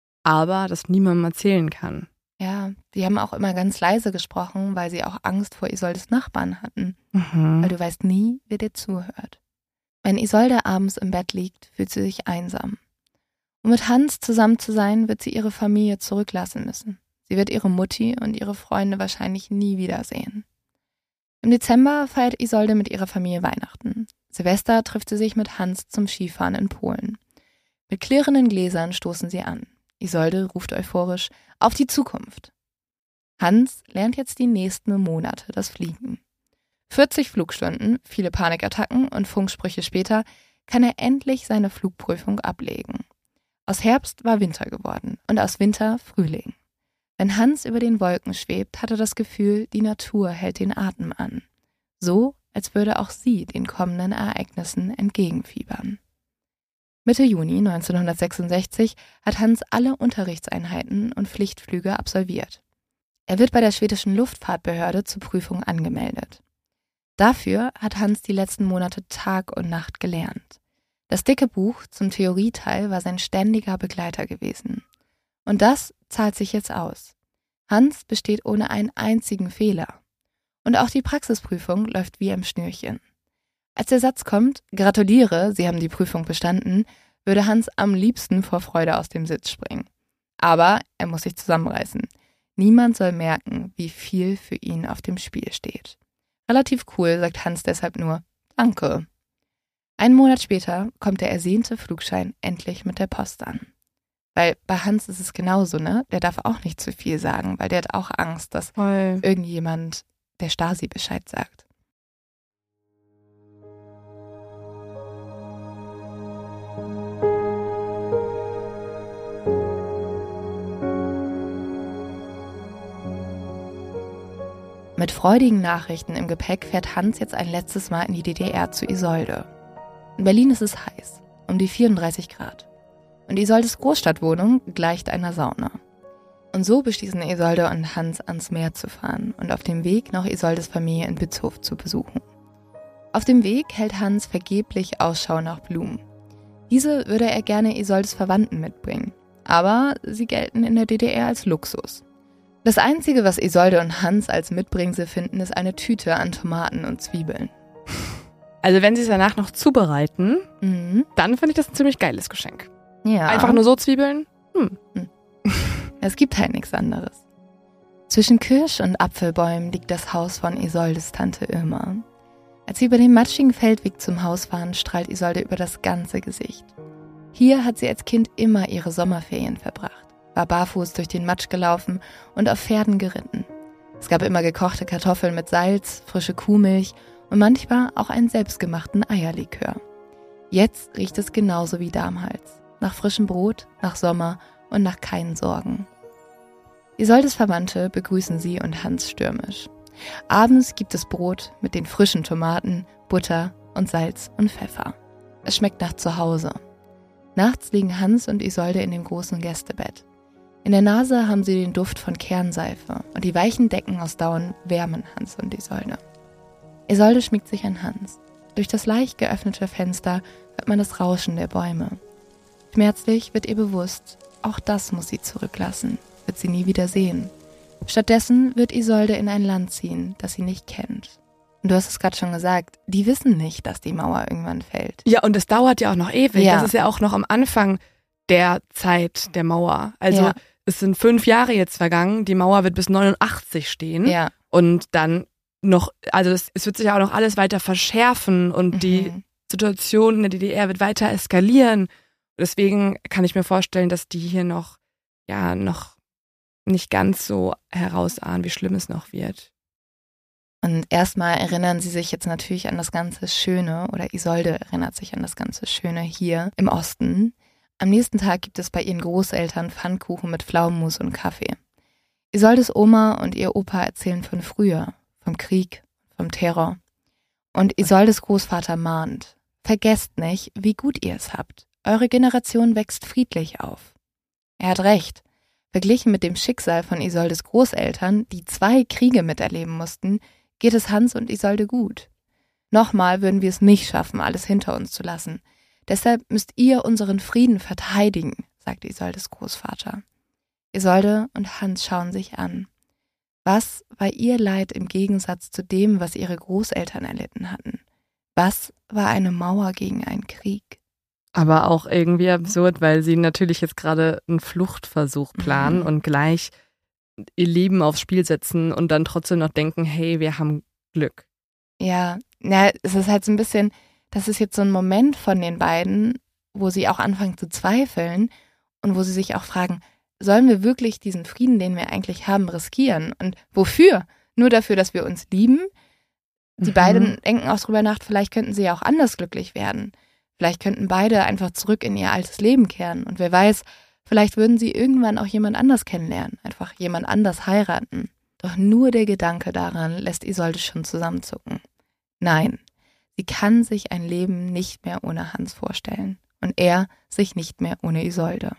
S3: aber das niemandem erzählen kann.
S1: Ja, die haben auch immer ganz leise gesprochen, weil sie auch Angst vor Isoldes Nachbarn hatten.
S3: Mhm.
S1: Weil du weißt nie, wer dir zuhört. Wenn Isolde abends im Bett liegt, fühlt sie sich einsam. Um mit Hans zusammen zu sein, wird sie ihre Familie zurücklassen müssen. Sie wird ihre Mutti und ihre Freunde wahrscheinlich nie wiedersehen. Im Dezember feiert Isolde mit ihrer Familie Weihnachten. Silvester trifft sie sich mit Hans zum Skifahren in Polen. Mit klirrenden Gläsern stoßen sie an. Isolde ruft euphorisch auf die Zukunft. Hans lernt jetzt die nächsten Monate das Fliegen. vierzig Flugstunden, viele Panikattacken und Funksprüche später kann er endlich seine Flugprüfung ablegen. Aus Herbst war Winter geworden und aus Winter Frühling. Wenn Hans über den Wolken schwebt, hat er das Gefühl, die Natur hält den Atem an. So, als würde auch sie den kommenden Ereignissen entgegenfiebern. Mitte Juni neunzehnhundertsechsundsechzig hat Hans alle Unterrichtseinheiten und Pflichtflüge absolviert. Er wird bei der schwedischen Luftfahrtbehörde zur Prüfung angemeldet. Dafür hat Hans die letzten Monate Tag und Nacht gelernt. Das dicke Buch zum Theorieteil war sein ständiger Begleiter gewesen. Und das zahlt sich jetzt aus. Hans besteht ohne einen einzigen Fehler. Und auch die Praxisprüfung läuft wie am Schnürchen. Als der Satz kommt, gratuliere, Sie haben die Prüfung bestanden, würde Hans am liebsten vor Freude aus dem Sitz springen. Aber er muss sich zusammenreißen. Niemand soll merken, wie viel für ihn auf dem Spiel steht. Relativ cool, sagt Hans deshalb nur Danke. Einen Monat später kommt der ersehnte Flugschein endlich mit der Post an. Weil bei Hans ist es genauso, ne? Der darf auch nicht zu viel sagen, weil der hat auch Angst, dass
S3: Voll.
S1: irgendjemand der Stasi Bescheid sagt. Mit freudigen Nachrichten im Gepäck fährt Hans jetzt ein letztes Mal in die D D R zu Isolde. In Berlin ist es heiß, um die vierunddreißig Grad. Und Isoldes Großstadtwohnung gleicht einer Sauna. Und so beschließen Isolde und Hans, ans Meer zu fahren und auf dem Weg noch Isoldes Familie in Bützhof zu besuchen. Auf dem Weg hält Hans vergeblich Ausschau nach Blumen. Diese würde er gerne Isoldes Verwandten mitbringen, aber sie gelten in der D D R als Luxus. Das Einzige, was Isolde und Hans als Mitbringsel finden, ist eine Tüte an Tomaten und Zwiebeln.
S3: Also wenn sie es danach noch zubereiten,
S1: Mhm.
S3: dann finde ich das ein ziemlich geiles Geschenk.
S1: Ja.
S3: Einfach nur so Zwiebeln? Hm.
S1: Es gibt halt nichts anderes. Zwischen Kirsch- und Apfelbäumen liegt das Haus von Isoldes Tante Irma. Als sie über den matschigen Feldweg zum Haus fahren, strahlt Isolde über das ganze Gesicht. Hier hat sie als Kind immer ihre Sommerferien verbracht, war barfuß durch den Matsch gelaufen und auf Pferden geritten. Es gab immer gekochte Kartoffeln mit Salz, frische Kuhmilch und manchmal auch einen selbstgemachten Eierlikör. Jetzt riecht es genauso wie da am Hals. Nach frischem Brot, nach Sommer und nach keinen Sorgen. Isoldes Verwandte begrüßen sie und Hans stürmisch. Abends gibt es Brot mit den frischen Tomaten, Butter und Salz und Pfeffer. Es schmeckt nach Zuhause. Nachts liegen Hans und Isolde in dem großen Gästebett. In der Nase haben sie den Duft von Kernseife und die weichen Decken aus Daun wärmen Hans und Isolde. Isolde schmiegt sich an Hans. Durch das leicht geöffnete Fenster hört man das Rauschen der Bäume. Schmerzlich wird ihr bewusst, auch das muss sie zurücklassen, wird sie nie wieder sehen. Stattdessen wird Isolde in ein Land ziehen, das sie nicht kennt. Und du hast es gerade schon gesagt, die wissen nicht, dass die Mauer irgendwann fällt.
S3: Ja, und es dauert ja auch noch ewig.
S1: Ja.
S3: Das ist ja auch noch am Anfang der Zeit der Mauer. Also
S1: Ja.
S3: es sind fünf Jahre jetzt vergangen, die Mauer wird bis neunundachtzig stehen.
S1: Ja.
S3: Und dann noch, also es, es wird sich auch noch alles weiter verschärfen und
S1: Mhm.
S3: die Situation in der D D R wird weiter eskalieren. Deswegen kann ich mir vorstellen, dass die hier noch, ja, noch nicht ganz so herausahnen, wie schlimm es noch wird.
S1: Und erstmal erinnern sie sich jetzt natürlich an das ganze Schöne, oder Isolde erinnert sich an das ganze Schöne hier im Osten. Am nächsten Tag gibt es bei ihren Großeltern Pfannkuchen mit Pflaumenmus und Kaffee. Isoldes Oma und ihr Opa erzählen von früher, vom Krieg, vom Terror. Und Isoldes Großvater mahnt: Vergesst nicht, wie gut ihr es habt. Eure Generation wächst friedlich auf. Er hat recht. Verglichen mit dem Schicksal von Isoldes Großeltern, die zwei Kriege miterleben mussten, geht es Hans und Isolde gut. Nochmal würden wir es nicht schaffen, alles hinter uns zu lassen. Deshalb müsst ihr unseren Frieden verteidigen, sagt Isoldes Großvater. Isolde und Hans schauen sich an. Was war ihr Leid im Gegensatz zu dem, was ihre Großeltern erlitten hatten? Was war eine Mauer gegen einen Krieg?
S3: Aber auch irgendwie absurd, weil sie natürlich jetzt gerade einen Fluchtversuch planen
S1: Mhm.
S3: und gleich ihr Leben aufs Spiel setzen und dann trotzdem noch denken, hey, wir haben Glück.
S1: Ja, ja, es ist halt so ein bisschen, das ist jetzt so ein Moment von den beiden, wo sie auch anfangen zu zweifeln und wo sie sich auch fragen, sollen wir wirklich diesen Frieden, den wir eigentlich haben, riskieren? Und wofür? Nur dafür, dass wir uns lieben? Die
S3: Mhm.
S1: beiden denken auch drüber nach, vielleicht könnten sie ja auch anders glücklich werden. Vielleicht könnten beide einfach zurück in ihr altes Leben kehren. Und wer weiß, vielleicht würden sie irgendwann auch jemand anders kennenlernen, einfach jemand anders heiraten. Doch nur der Gedanke daran lässt Isolde schon zusammenzucken. Nein, sie kann sich ein Leben nicht mehr ohne Hans vorstellen. Und er sich nicht mehr ohne Isolde.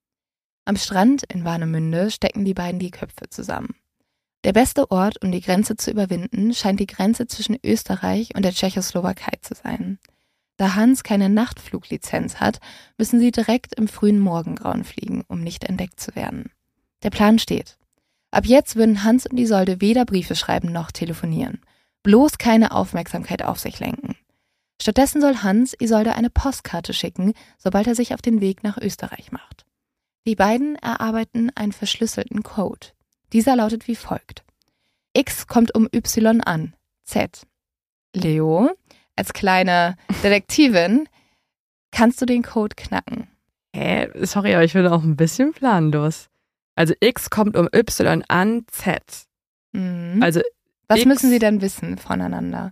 S1: Am Strand in Warnemünde stecken die beiden die Köpfe zusammen. Der beste Ort, um die Grenze zu überwinden, scheint die Grenze zwischen Österreich und der Tschechoslowakei zu sein. Da Hans keine Nachtfluglizenz hat, müssen sie direkt im frühen Morgengrauen fliegen, um nicht entdeckt zu werden. Der Plan steht. Ab jetzt würden Hans und Isolde weder Briefe schreiben noch telefonieren. Bloß keine Aufmerksamkeit auf sich lenken. Stattdessen soll Hans Isolde eine Postkarte schicken, sobald er sich auf den Weg nach Österreich macht. Die beiden erarbeiten einen verschlüsselten Code. Dieser lautet wie folgt. X kommt um Y an. Z. Leo, als kleine Detektivin, kannst du den Code knacken.
S3: Hä? Sorry, aber ich bin auch ein bisschen planlos. Also X kommt um Y an Z.
S1: Mhm.
S3: Also
S1: Was
S3: X,
S1: müssen sie denn wissen voneinander?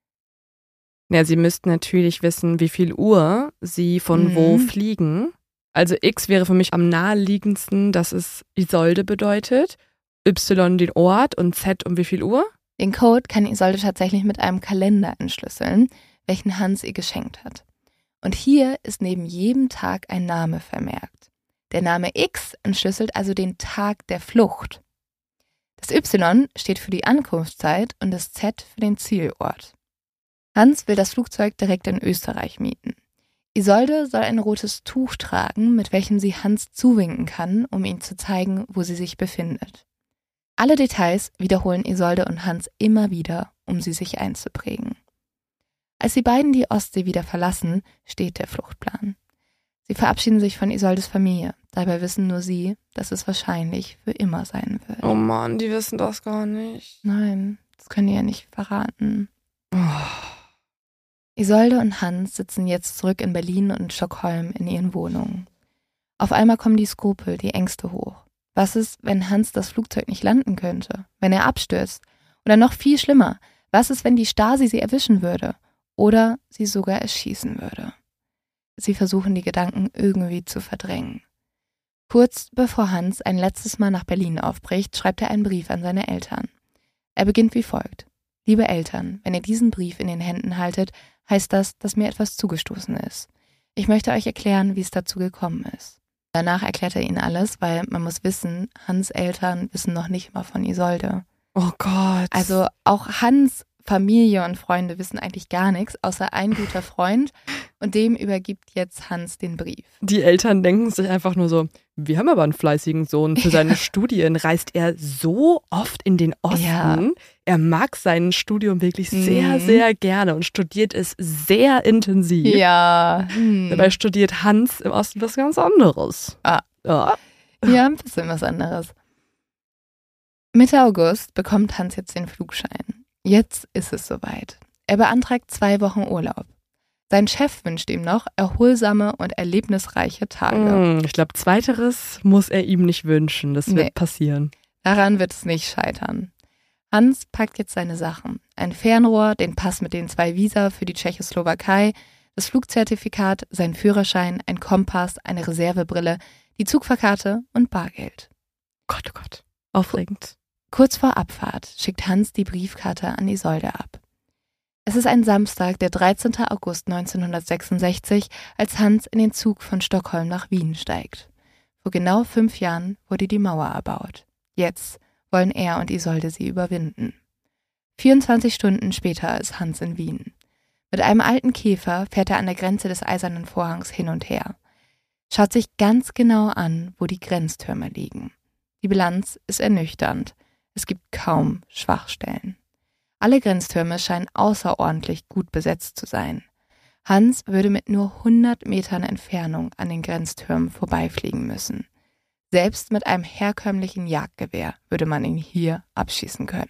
S3: Ja, sie müssten natürlich wissen, wie viel Uhr sie von
S1: Mhm.
S3: wo fliegen. Also X wäre für mich am naheliegendsten, dass es Isolde bedeutet. Y den Ort und Z um wie viel Uhr?
S1: Den Code kann Isolde tatsächlich mit einem Kalender entschlüsseln, welchen Hans ihr geschenkt hat. Und hier ist neben jedem Tag ein Name vermerkt. Der Name X entschlüsselt also den Tag der Flucht. Das Y steht für die Ankunftszeit und das Z für den Zielort. Hans will das Flugzeug direkt in Österreich mieten. Isolde soll ein rotes Tuch tragen, mit welchem sie Hans zuwinken kann, um ihm zu zeigen, wo sie sich befindet. Alle Details wiederholen Isolde und Hans immer wieder, um sie sich einzuprägen. Als die beiden die Ostsee wieder verlassen, steht der Fluchtplan. Sie verabschieden sich von Isoldes Familie. Dabei wissen nur sie, dass es wahrscheinlich für immer sein wird.
S3: Oh Mann, die wissen das gar nicht.
S1: Nein, das können die ja nicht verraten.
S3: Oh.
S1: Isolde und Hans sitzen jetzt zurück in Berlin und in Stockholm in ihren Wohnungen. Auf einmal kommen die Skrupel, die Ängste hoch. Was ist, wenn Hans das Flugzeug nicht landen könnte? Wenn er abstürzt? Oder noch viel schlimmer, was ist, wenn die Stasi sie erwischen würde? Oder sie sogar erschießen würde? Sie versuchen, die Gedanken irgendwie zu verdrängen. Kurz bevor Hans ein letztes Mal nach Berlin aufbricht, schreibt er einen Brief an seine Eltern. Er beginnt wie folgt. Liebe Eltern, wenn ihr diesen Brief in den Händen haltet, heißt das, dass mir etwas zugestoßen ist. Ich möchte euch erklären, wie es dazu gekommen ist. Danach erklärt er ihnen alles, weil man muss wissen, Hans' Eltern wissen noch nicht mal von Isolde.
S3: Oh Gott.
S1: Also auch Hans' Familie und Freunde wissen eigentlich gar nichts, außer ein guter Freund. Und dem übergibt jetzt Hans den Brief.
S3: Die Eltern denken sich einfach nur so, wir haben aber einen fleißigen Sohn. Für seine Studien reist er so oft in den Osten.
S1: Ja.
S3: Er mag sein Studium wirklich sehr,
S1: Mhm.
S3: sehr gerne und studiert es sehr intensiv.
S1: Ja. Hm.
S3: Dabei studiert Hans im Osten was ganz anderes.
S1: Ah.
S3: Ja.
S1: Ja, ein bisschen was anderes. Mitte August bekommt Hans jetzt den Flugschein. Jetzt ist es soweit. Er beantragt zwei Wochen Urlaub. Sein Chef wünscht ihm noch erholsame und erlebnisreiche Tage.
S3: Hm, Ich glaube, zweiteres muss er ihm nicht wünschen. Das wird
S1: Nee.
S3: passieren.
S1: Daran wird es nicht scheitern. Hans packt jetzt seine Sachen. Ein Fernrohr, den Pass mit den zwei Visa für die Tschechoslowakei, das Flugzertifikat, sein Führerschein, ein Kompass, eine Reservebrille, die Zugfahrkarte und Bargeld.
S3: Gott, oh Gott. Aufregend.
S1: Kurz vor Abfahrt schickt Hans die Briefkarte an Isolde ab. Es ist ein Samstag, der dreizehnten August neunzehnhundertsechsundsechzig, als Hans in den Zug von Stockholm nach Wien steigt. Vor genau fünf Jahren wurde die Mauer erbaut. Jetzt wollen er und Isolde sie überwinden. vierundzwanzig Stunden später ist Hans in Wien. Mit einem alten Käfer fährt er an der Grenze des Eisernen Vorhangs hin und her. Schaut sich ganz genau an, wo die Grenztürme liegen. Die Bilanz ist ernüchternd. Es gibt kaum Schwachstellen. Alle Grenztürme scheinen außerordentlich gut besetzt zu sein. Hans würde mit nur hundert Metern Entfernung an den Grenztürmen vorbeifliegen müssen. Selbst mit einem herkömmlichen Jagdgewehr würde man ihn hier abschießen können.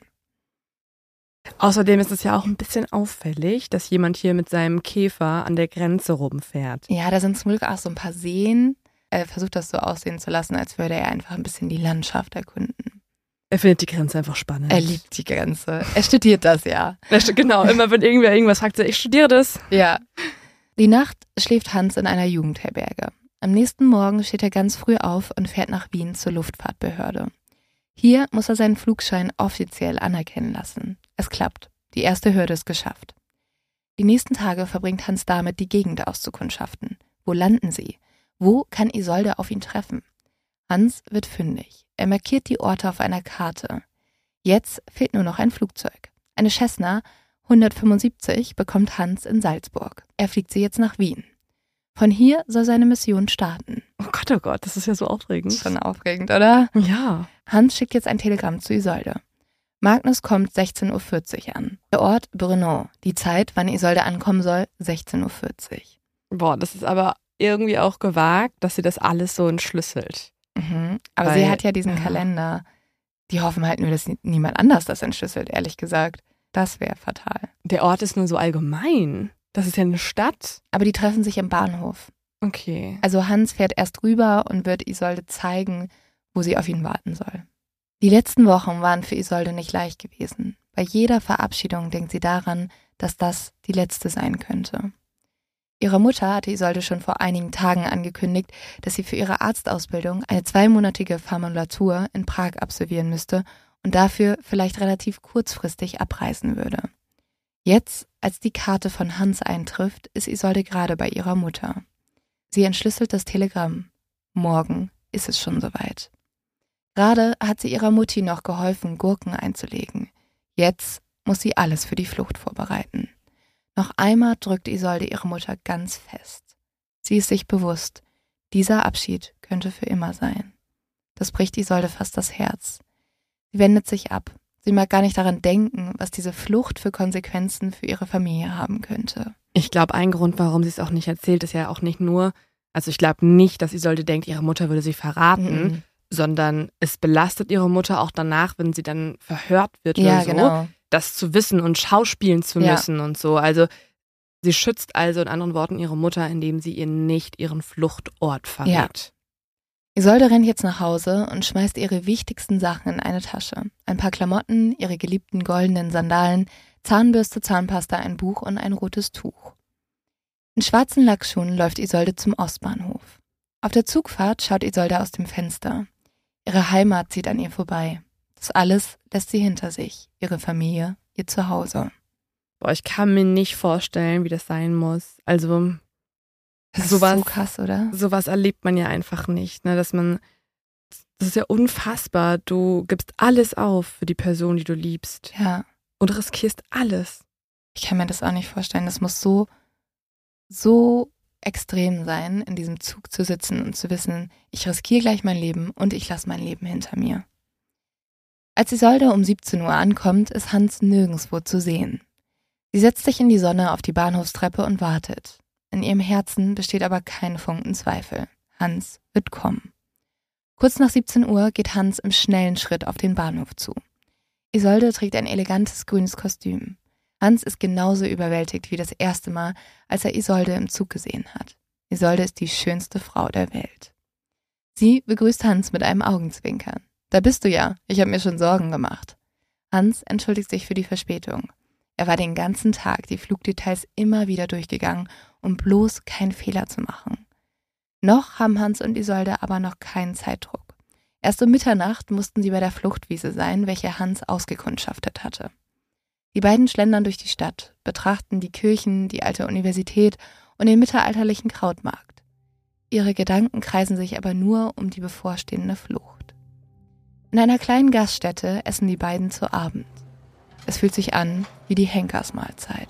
S3: Außerdem ist es ja auch ein bisschen auffällig, dass jemand hier mit seinem Käfer an der Grenze rumfährt.
S1: Ja, da sind zum Glück auch so ein paar Seen. Er versucht das so aussehen zu lassen, als würde er einfach ein bisschen die Landschaft erkunden.
S3: Er findet die Grenze einfach spannend.
S1: Er liebt die Grenze. Er studiert das ja.
S3: Ja, st- Genau, immer wenn irgendwer irgendwas fragt, sagt, ich studiere das.
S1: Ja. Die Nacht schläft Hans in einer Jugendherberge. Am nächsten Morgen steht er ganz früh auf und fährt nach Wien zur Luftfahrtbehörde. Hier muss er seinen Flugschein offiziell anerkennen lassen. Es klappt. Die erste Hürde ist geschafft. Die nächsten Tage verbringt Hans damit, die Gegend auszukundschaften. Wo landen sie? Wo kann Isolde auf ihn treffen? Hans wird fündig. Er markiert die Orte auf einer Karte. Jetzt fehlt nur noch ein Flugzeug. Eine Cessna hundertfünfundsiebzig bekommt Hans in Salzburg. Er fliegt sie jetzt nach Wien. Von hier soll seine Mission starten.
S3: Oh Gott, oh Gott, das ist ja so aufregend.
S1: Schon aufregend, oder?
S3: Ja.
S1: Hans schickt jetzt ein Telegramm zu Isolde. Magnus kommt sechzehn Uhr vierzig an. Der Ort Brno. Die Zeit, wann Isolde ankommen soll, sechzehn Uhr vierzig.
S3: Boah, das ist aber irgendwie auch gewagt, dass sie das alles so entschlüsselt.
S1: Mhm. Aber
S3: Weil-
S1: sie hat ja diesen
S3: ja.
S1: Kalender. Die hoffen halt nur, dass niemand anders das entschlüsselt, ehrlich gesagt. Das wäre fatal.
S3: Der Ort ist nur so allgemein. Das ist ja eine Stadt.
S1: Aber die treffen sich im Bahnhof.
S3: Okay.
S1: Also Hans fährt erst rüber und wird Isolde zeigen, wo sie auf ihn warten soll. Die letzten Wochen waren für Isolde nicht leicht gewesen. Bei jeder Verabschiedung denkt sie daran, dass das die letzte sein könnte. Ihre Mutter hatte Isolde schon vor einigen Tagen angekündigt, dass sie für ihre Arztausbildung eine zweimonatige Formulatur in Prag absolvieren müsste und dafür vielleicht relativ kurzfristig abreisen würde. Jetzt, als die Karte von Hans eintrifft, ist Isolde gerade bei ihrer Mutter. Sie entschlüsselt das Telegramm. Morgen ist es schon soweit. Gerade hat sie ihrer Mutti noch geholfen, Gurken einzulegen. Jetzt muss sie alles für die Flucht vorbereiten. Noch einmal drückt Isolde ihre Mutter ganz fest. Sie ist sich bewusst, dieser Abschied könnte für immer sein. Das bricht Isolde fast das Herz. Sie wendet sich ab. Sie mag gar nicht daran denken, was diese Flucht für Konsequenzen für ihre Familie haben könnte.
S3: Ich glaube, ein Grund, warum sie es auch nicht erzählt, ist ja auch nicht nur, also ich glaube nicht, dass Isolde denkt, ihre Mutter würde sie verraten,
S1: Mhm.
S3: sondern es belastet ihre Mutter auch danach, wenn sie dann verhört wird
S1: Ja,
S3: oder so,
S1: genau.
S3: das zu wissen und schauspielen zu
S1: Ja.
S3: müssen und so. Also Sie schützt also in anderen Worten ihre Mutter, indem sie ihr nicht ihren Fluchtort verrät.
S1: Ja. Isolde rennt jetzt nach Hause und schmeißt ihre wichtigsten Sachen in eine Tasche. Ein paar Klamotten, ihre geliebten goldenen Sandalen, Zahnbürste, Zahnpasta, ein Buch und ein rotes Tuch. In schwarzen Lackschuhen läuft Isolde zum Ostbahnhof. Auf der Zugfahrt schaut Isolde aus dem Fenster. Ihre Heimat zieht an ihr vorbei. Das alles lässt sie hinter sich. Ihre Familie, ihr Zuhause.
S3: Boah, ich kann mir nicht vorstellen, wie das sein muss. Also
S1: Das
S3: sowas,
S1: ist so krass, oder?
S3: sowas erlebt man ja einfach nicht, ne? Dass man, das ist ja unfassbar. Du gibst alles auf für die Person, die du liebst
S1: Ja,
S3: und riskierst alles.
S1: ich kann mir das auch nicht vorstellen. Das muss so, so extrem sein, in diesem Zug zu sitzen und zu wissen, ich riskiere gleich mein Leben und ich lasse mein Leben hinter mir. Als Isolde um siebzehn Uhr ankommt, ist Hans nirgendwo zu sehen. Sie setzt sich in die Sonne auf die Bahnhofstreppe und wartet. In ihrem Herzen besteht aber kein Funken Zweifel. Hans wird kommen. Kurz nach siebzehn Uhr geht Hans im schnellen Schritt auf den Bahnhof zu. Isolde trägt ein elegantes grünes Kostüm. Hans ist genauso überwältigt wie das erste Mal, als er Isolde im Zug gesehen hat. Isolde ist die schönste Frau der Welt. Sie begrüßt Hans mit einem Augenzwinkern. Da bist du ja, ich habe mir schon Sorgen gemacht. Hans entschuldigt sich für die Verspätung. Er war den ganzen Tag die Flugdetails immer wieder durchgegangen, um bloß keinen Fehler zu machen. Noch haben Hans und Isolde aber noch keinen Zeitdruck. Erst um Mitternacht mussten sie bei der Fluchtwiese sein, welche Hans ausgekundschaftet hatte. Die beiden schlendern durch die Stadt, betrachten die Kirchen, die alte Universität und den mittelalterlichen Krautmarkt. Ihre Gedanken kreisen sich aber nur um die bevorstehende Flucht. In einer kleinen Gaststätte essen die beiden zu Abend. Es fühlt sich an wie die Henkersmahlzeit.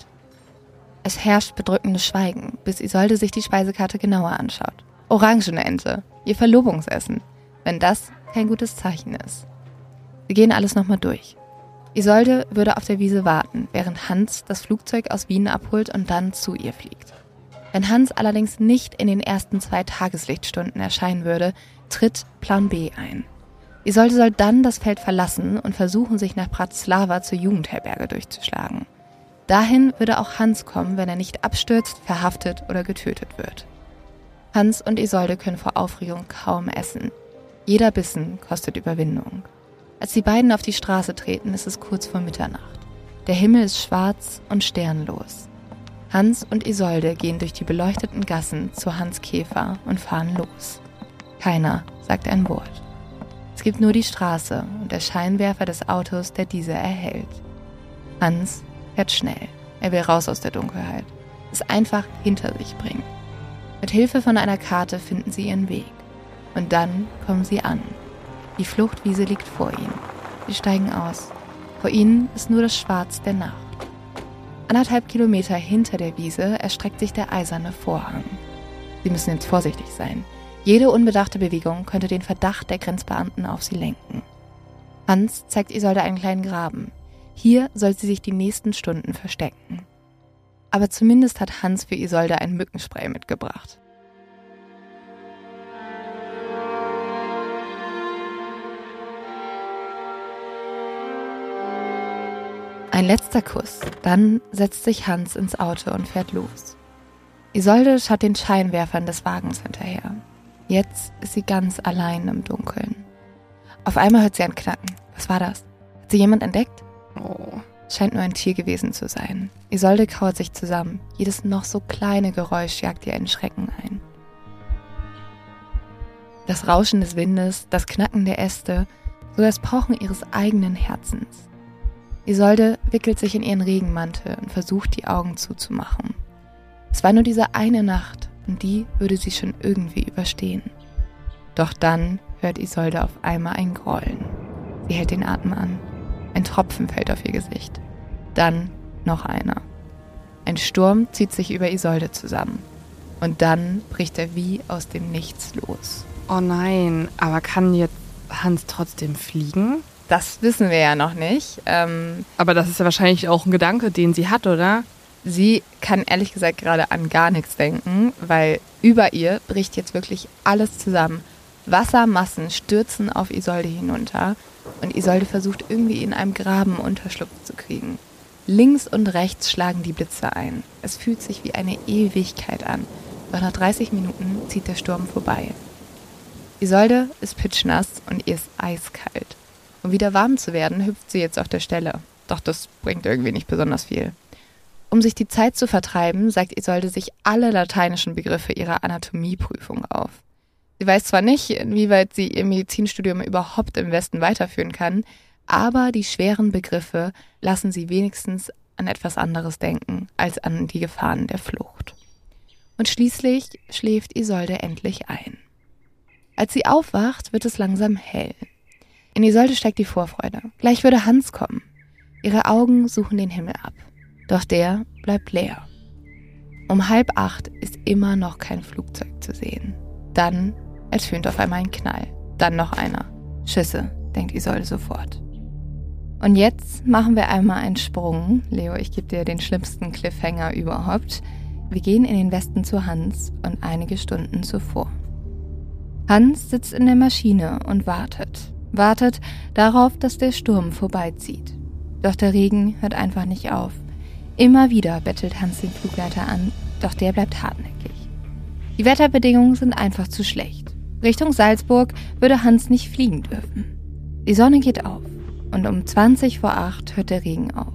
S1: Es herrscht bedrückendes Schweigen, bis Isolde sich die Speisekarte genauer anschaut. Orangenente, ihr Verlobungsessen, wenn das kein gutes Zeichen ist. Sie gehen alles nochmal durch. Isolde würde auf der Wiese warten, während Hans das Flugzeug aus Wien abholt und dann zu ihr fliegt. Wenn Hans allerdings nicht in den ersten zwei Tageslichtstunden erscheinen würde, tritt Plan B ein. Isolde soll dann das Feld verlassen und versuchen, sich nach Bratislava zur Jugendherberge durchzuschlagen. Dahin würde auch Hans kommen, wenn er nicht abstürzt, verhaftet oder getötet wird. Hans und Isolde können vor Aufregung kaum essen. Jeder Bissen kostet Überwindung. Als die beiden auf die Straße treten, ist es kurz vor Mitternacht. Der Himmel ist schwarz und sternlos. Hans und Isolde gehen durch die beleuchteten Gassen zu Hans Käfer und fahren los. Keiner sagt ein Wort. Es gibt nur die Straße und der Scheinwerfer des Autos, der diese erhellt. Hans fährt schnell. Er will raus aus der Dunkelheit. Es einfach hinter sich bringen. Mit Hilfe von einer Karte finden sie ihren Weg. Und dann kommen sie an. Die Fluchtwiese liegt vor ihnen. Sie steigen aus. Vor ihnen ist nur das Schwarz der Nacht. Anderthalb Kilometer hinter der Wiese erstreckt sich der eiserne Vorhang. Sie müssen jetzt vorsichtig sein. Jede unbedachte Bewegung könnte den Verdacht der Grenzbeamten auf sie lenken. Hans zeigt Isolde einen kleinen Graben. Hier soll sie sich die nächsten Stunden verstecken. Aber zumindest hat Hans für Isolde ein Mückenspray mitgebracht. Ein letzter Kuss, dann setzt sich Hans ins Auto und fährt los. Isolde schaut den Scheinwerfern des Wagens hinterher. Jetzt ist sie ganz allein im Dunkeln. Auf einmal hört sie ein Knacken. Was war das? Hat sie jemand entdeckt? Oh, scheint nur ein Tier gewesen zu sein. Isolde kauert sich zusammen. Jedes noch so kleine Geräusch jagt ihr einen Schrecken ein. Das Rauschen des Windes, das Knacken der Äste, sogar das Pochen ihres eigenen Herzens. Isolde wickelt sich in ihren Regenmantel und versucht, die Augen zuzumachen. Es war nur diese eine Nacht und die würde sie schon irgendwie überstehen. Doch dann hört Isolde auf einmal ein Grollen. Sie hält den Atem an. Ein Tropfen fällt auf ihr Gesicht. Dann noch einer. Ein Sturm zieht sich über Isolde zusammen. Und dann bricht er wie aus dem Nichts los.
S3: Oh nein, aber kann jetzt Hans trotzdem fliegen?
S1: Das wissen wir ja noch nicht. Ähm,
S3: aber das ist ja wahrscheinlich auch ein Gedanke, den sie hat, oder?
S1: Sie kann ehrlich gesagt gerade an gar nichts denken, weil über ihr bricht jetzt wirklich alles zusammen. Wassermassen stürzen auf Isolde hinunter und Isolde versucht irgendwie in einem Graben Unterschlupf zu kriegen. Links und rechts schlagen die Blitze ein. Es fühlt sich wie eine Ewigkeit an. Doch nach dreißig Minuten zieht der Sturm vorbei. Isolde ist pitschnass und ihr ist eiskalt. Um wieder warm zu werden, hüpft sie jetzt auf der Stelle. Doch das bringt irgendwie nicht besonders viel. Um sich die Zeit zu vertreiben, sagt Isolde sich alle lateinischen Begriffe ihrer Anatomieprüfung auf. Sie weiß zwar nicht, inwieweit sie ihr Medizinstudium überhaupt im Westen weiterführen kann, aber die schweren Begriffe lassen sie wenigstens an etwas anderes denken als an die Gefahren der Flucht. Und schließlich schläft Isolde endlich ein. Als sie aufwacht, wird es langsam hell. In Isolde steigt die Vorfreude. Gleich würde Hans kommen. Ihre Augen suchen den Himmel ab. Doch der bleibt leer. Um halb acht ist immer noch kein Flugzeug zu sehen. Dann ertönt auf einmal ein Knall. Dann noch einer. Schüsse, denkt Isolde sofort. Und jetzt machen wir einmal einen Sprung. Leo, ich gebe dir den schlimmsten Cliffhanger überhaupt. Wir gehen in den Westen zu Hans und einige Stunden zuvor. Hans sitzt in der Maschine und wartet. Wartet darauf, dass der Sturm vorbeizieht. Doch der Regen hört einfach nicht auf. Immer wieder bettelt Hans den Flugleiter an, doch der bleibt hartnäckig. Die Wetterbedingungen sind einfach zu schlecht. Richtung Salzburg würde Hans nicht fliegen dürfen. Die Sonne geht auf und um zwanzig vor acht hört der Regen auf.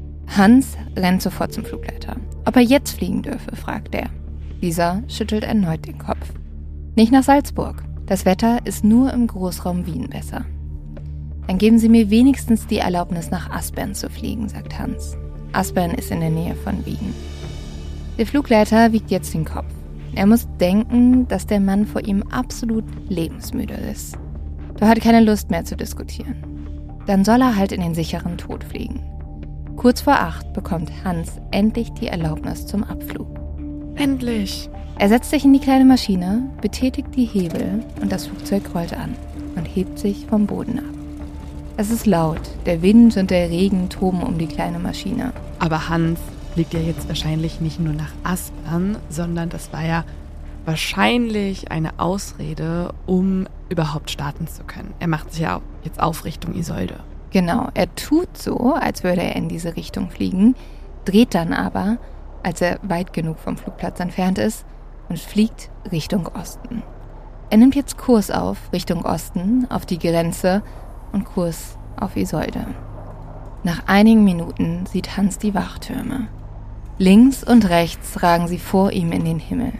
S1: Hans rennt sofort zum Flugleiter. Ob er jetzt fliegen dürfe, fragt er. Dieser schüttelt erneut den Kopf. Nicht nach Salzburg. Das Wetter ist nur im Großraum Wien besser. Dann geben Sie mir wenigstens die Erlaubnis, nach Aspern zu fliegen, sagt Hans. Aspern ist in der Nähe von Wien. Der Flugleiter wiegt jetzt den Kopf. Er muss denken, dass der Mann vor ihm absolut lebensmüde ist. Doch hat keine Lust mehr zu diskutieren. Dann soll er halt in den sicheren Tod fliegen. Kurz vor acht bekommt Hans endlich die Erlaubnis zum Abflug.
S3: Endlich!
S1: Er setzt sich in die kleine Maschine, betätigt die Hebel und das Flugzeug rollt an und hebt sich vom Boden ab. Es ist laut, der Wind und der Regen toben um die kleine Maschine.
S3: Aber Hans fliegt ja jetzt wahrscheinlich nicht nur nach Aspern, sondern das war ja wahrscheinlich eine Ausrede, um überhaupt starten zu können. Er macht sich ja jetzt auf Richtung Isolde.
S1: Genau, er tut so, als würde er in diese Richtung fliegen, dreht dann aber, als er weit genug vom Flugplatz entfernt ist, und fliegt Richtung Osten. Er nimmt jetzt Kurs auf Richtung Osten, auf die Grenze und Kurs auf Isolde. Nach einigen Minuten sieht Hans die Wachtürme. Links und rechts ragen sie vor ihm in den Himmel.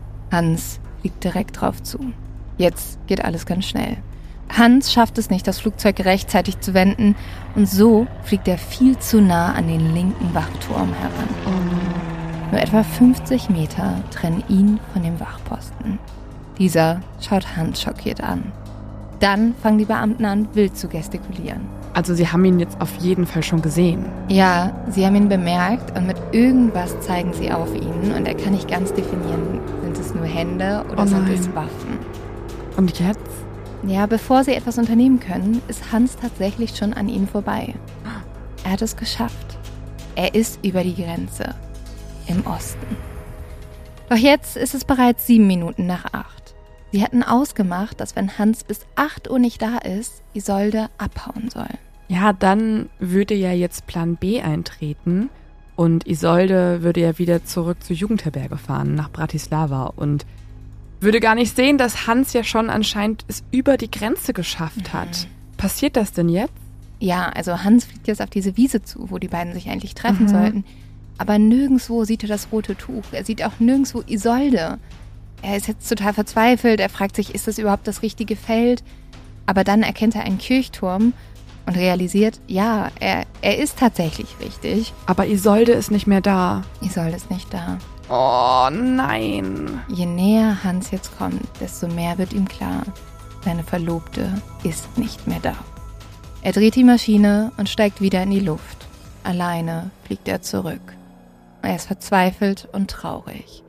S1: Hans fliegt direkt drauf zu. Jetzt geht alles ganz schnell. Hans schafft es nicht, das Flugzeug rechtzeitig zu wenden und so fliegt er viel zu nah an den linken Wachturm heran. Oh. Nur etwa fünfzig Meter trennen ihn von dem Wachposten. Dieser schaut Hans schockiert an. Dann fangen die Beamten an, wild zu gestikulieren.
S3: Also sie haben ihn jetzt auf jeden Fall schon gesehen.
S1: Ja, sie haben ihn bemerkt und mit irgendwas zeigen sie auf ihn und er kann nicht ganz definieren, sind es nur Hände oder
S3: oh
S1: sind es Waffen.
S3: Und jetzt?
S1: Ja, bevor sie etwas unternehmen können, ist Hans tatsächlich schon an ihnen vorbei. Er hat es geschafft. Er ist über die Grenze. Im Osten. Doch jetzt ist es bereits sieben Minuten nach acht. Sie hatten ausgemacht, dass wenn Hans bis acht Uhr nicht da ist, Isolde abhauen soll.
S3: Ja, dann würde ja jetzt Plan B eintreten und Isolde würde ja wieder zurück zur Jugendherberge fahren, nach Bratislava und würde gar nicht sehen, dass Hans ja schon anscheinend es über die Grenze geschafft hat. Mhm. Passiert das denn jetzt?
S1: Ja, also Hans fliegt jetzt auf diese Wiese zu, wo die beiden sich eigentlich treffen
S3: Mhm.
S1: sollten. Aber nirgendwo sieht er das rote Tuch. Er sieht auch nirgendwo Isolde. Er ist jetzt total verzweifelt. Er fragt sich, ist das überhaupt das richtige Feld? Aber dann erkennt er einen Kirchturm und realisiert, ja, er, er ist tatsächlich richtig.
S3: Aber Isolde ist nicht mehr da.
S1: Isolde ist nicht da.
S3: Oh nein.
S1: Je näher Hans jetzt kommt, desto mehr wird ihm klar, seine Verlobte ist nicht mehr da. Er dreht die Maschine und steigt wieder in die Luft. Alleine fliegt er zurück. Er ist verzweifelt und traurig.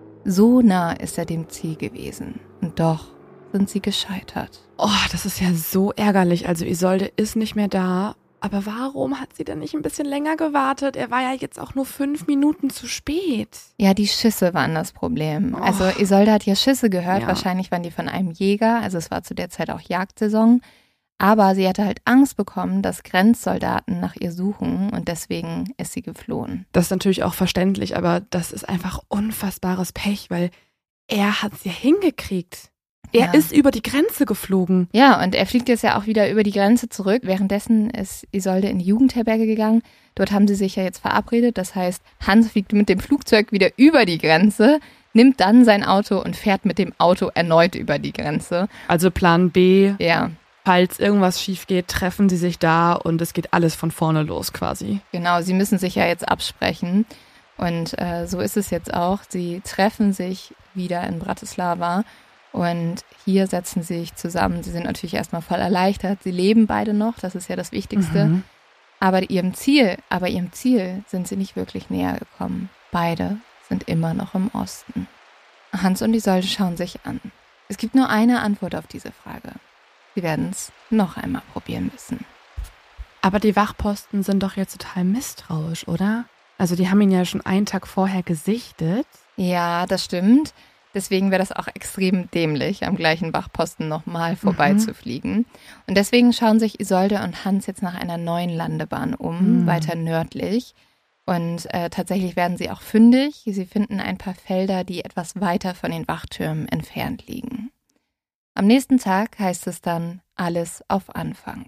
S1: So nah ist er dem Ziel gewesen. Und doch sind sie gescheitert.
S3: Oh, das ist ja so ärgerlich. Also Isolde ist nicht mehr da. Aber warum hat sie denn nicht ein bisschen länger gewartet? Er war ja jetzt auch nur fünf Minuten zu spät.
S1: Ja, die Schüsse waren das Problem.
S3: Oh.
S1: Also Isolde hat ja Schüsse gehört.
S3: Ja.
S1: Wahrscheinlich waren die von einem Jäger. Also es war zu der Zeit auch Jagdsaison. Aber sie hatte halt Angst bekommen, dass Grenzsoldaten nach ihr suchen und deswegen ist sie geflohen.
S3: Das ist natürlich auch verständlich, aber das ist einfach unfassbares Pech, weil er hat sie hingekriegt. Er
S1: Ja.
S3: ist über die Grenze geflogen.
S1: Ja, und er fliegt jetzt ja auch wieder über die Grenze zurück. Währenddessen ist Isolde in die Jugendherberge gegangen. Dort haben sie sich ja jetzt verabredet. Das heißt, Hans fliegt mit dem Flugzeug wieder über die Grenze, nimmt dann sein Auto und fährt mit dem Auto erneut über die Grenze.
S3: Also Plan B,
S1: Ja,
S3: falls irgendwas schief geht, treffen sie sich da und es geht alles von vorne los quasi.
S1: genau. Sie müssen sich ja jetzt absprechen. Und äh, so ist es jetzt auch. Sie treffen sich wieder in Bratislava. Und hier setzen sie sich zusammen. Sie sind natürlich erstmal voll erleichtert. Sie leben beide noch, das ist ja das Wichtigste.
S3: Mhm.
S1: Aber ihrem Ziel, aber ihrem Ziel sind sie nicht wirklich näher gekommen. Beide sind immer noch im Osten. Hans und Isolde schauen sich an. Es gibt nur eine Antwort auf diese Frage. Sie werden es noch einmal probieren müssen.
S3: Aber die Wachposten sind doch jetzt total misstrauisch, oder? Also die haben ihn ja schon einen Tag vorher gesichtet.
S1: Ja, das stimmt. Deswegen wäre das auch extrem dämlich, am gleichen Wachposten nochmal vorbeizufliegen. Und deswegen schauen sich Isolde und Hans jetzt nach einer neuen Landebahn um,
S3: Mhm.
S1: weiter nördlich. Und äh, tatsächlich werden sie auch fündig. Sie finden ein paar Felder, die etwas weiter von den Wachtürmen entfernt liegen. Am nächsten Tag heißt es dann alles auf Anfang.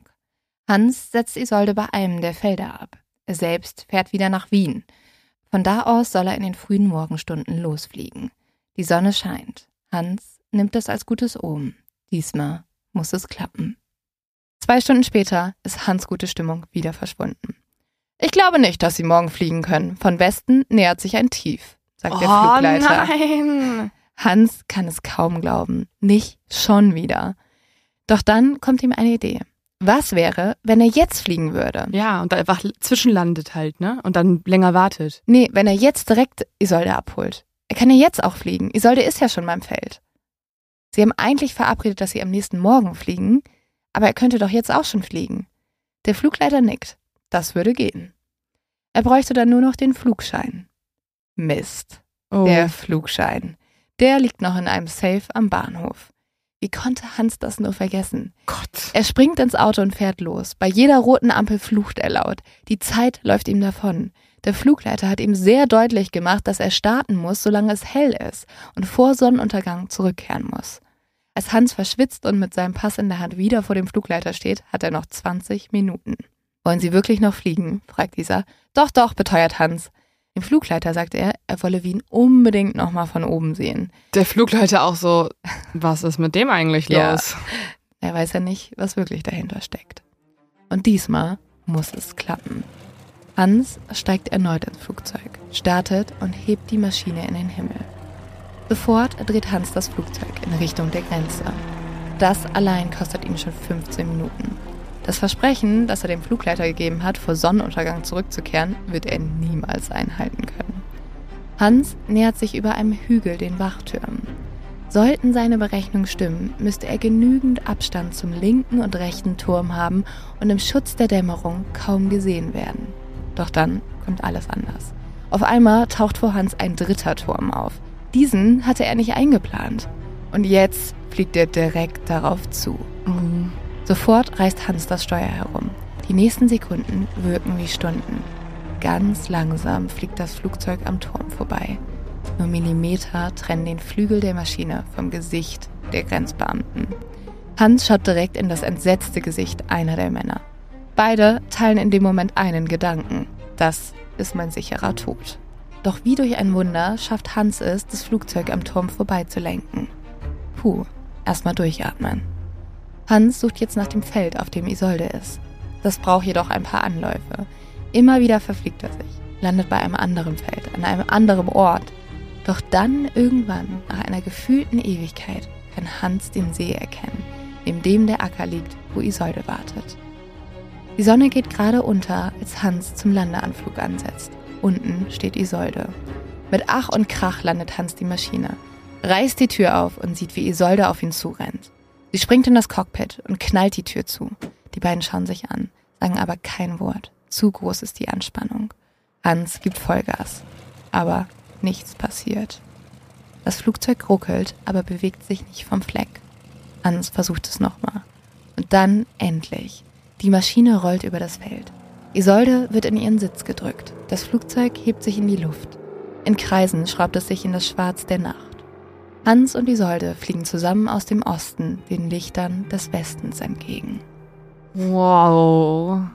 S1: Hans setzt Isolde bei einem der Felder ab. Er selbst fährt wieder nach Wien. Von da aus soll er in den frühen Morgenstunden losfliegen. Die Sonne scheint. Hans nimmt es als gutes Omen. Diesmal muss es klappen. Zwei Stunden später ist Hans' gute Stimmung wieder verschwunden. Ich glaube nicht, dass Sie morgen fliegen können. Von Westen nähert sich ein Tief, sagt der Flugleiter.
S3: Nein!
S1: Hans kann es kaum glauben. Nicht schon wieder. Doch dann kommt ihm eine Idee. Was wäre, wenn er jetzt fliegen würde?
S3: Ja, und da einfach zwischenlandet halt, ne? Und dann länger wartet.
S1: Nee, wenn er jetzt direkt Isolde abholt. Er kann ja jetzt auch fliegen. Isolde ist ja schon beim Feld. Sie haben eigentlich verabredet, dass sie am nächsten Morgen fliegen, aber er könnte doch jetzt auch schon fliegen. Der Flugleiter nickt. Das würde gehen. Er bräuchte dann nur noch den Flugschein. Mist.
S3: Oh.
S1: Der Flugschein. Der liegt noch in einem Safe am Bahnhof. Wie konnte Hans das nur vergessen?
S3: Gott.
S1: Er springt ins Auto und fährt los. Bei jeder roten Ampel flucht er laut. Die Zeit läuft ihm davon. Der Flugleiter hat ihm sehr deutlich gemacht, dass er starten muss, solange es hell ist und vor Sonnenuntergang zurückkehren muss. Als Hans verschwitzt und mit seinem Pass in der Hand wieder vor dem Flugleiter steht, hat er noch zwanzig Minuten. Wollen Sie wirklich noch fliegen? Fragt dieser. Doch, doch, beteuert Hans. Dem Flugleiter sagt er, er wolle Wien unbedingt nochmal von oben sehen.
S3: Der Flugleiter auch so, was ist mit dem eigentlich
S1: Ja.
S3: los?
S1: Er weiß ja nicht, was wirklich dahinter steckt. Und diesmal muss es klappen. Hans steigt erneut ins Flugzeug, startet und hebt die Maschine in den Himmel. Sofort dreht Hans das Flugzeug in Richtung der Grenze. Das allein kostet ihn schon fünfzehn Minuten. Das Versprechen, das er dem Flugleiter gegeben hat, vor Sonnenuntergang zurückzukehren, wird er niemals einhalten können. Hans nähert sich über einem Hügel den Wachtürmen. Sollten seine Berechnungen stimmen, müsste er genügend Abstand zum linken und rechten Turm haben und im Schutz der Dämmerung kaum gesehen werden. Doch dann kommt alles anders. Auf einmal taucht vor Hans ein dritter Turm auf. Diesen hatte er nicht eingeplant. Und jetzt fliegt er direkt darauf zu.
S3: Mhm.
S1: Sofort reißt Hans das Steuer herum. Die nächsten Sekunden wirken wie Stunden. Ganz langsam fliegt das Flugzeug am Turm vorbei. Nur Millimeter trennen den Flügel der Maschine vom Gesicht der Grenzbeamten. Hans schaut direkt in das entsetzte Gesicht einer der Männer. Beide teilen in dem Moment einen Gedanken. Das ist mein sicherer Tod. Doch wie durch ein Wunder schafft Hans es, das Flugzeug am Turm vorbeizulenken. Puh, erstmal durchatmen. Hans sucht jetzt nach dem Feld, auf dem Isolde ist. Das braucht jedoch ein paar Anläufe. Immer wieder verfliegt er sich, landet bei einem anderen Feld, an einem anderen Ort. Doch dann irgendwann, nach einer gefühlten Ewigkeit, kann Hans den See erkennen, neben dem der Acker liegt, wo Isolde wartet. Die Sonne geht gerade unter, als Hans zum Landeanflug ansetzt. Unten steht Isolde. Mit Ach und Krach landet Hans die Maschine, reißt die Tür auf und sieht, wie Isolde auf ihn zurennt. Sie springt in das Cockpit und knallt die Tür zu. Die beiden schauen sich an, sagen aber kein Wort. Zu groß ist die Anspannung. Hans gibt Vollgas, aber nichts passiert. Das Flugzeug ruckelt, aber bewegt sich nicht vom Fleck. Hans versucht es nochmal. Und Und dann endlich. Die Maschine rollt über das Feld. Isolde wird in ihren Sitz gedrückt. Das Flugzeug hebt sich in die Luft. In Kreisen schraubt es sich in das Schwarz der Nacht. Hans und Isolde fliegen zusammen aus dem Osten den Lichtern des Westens entgegen.
S3: Wow.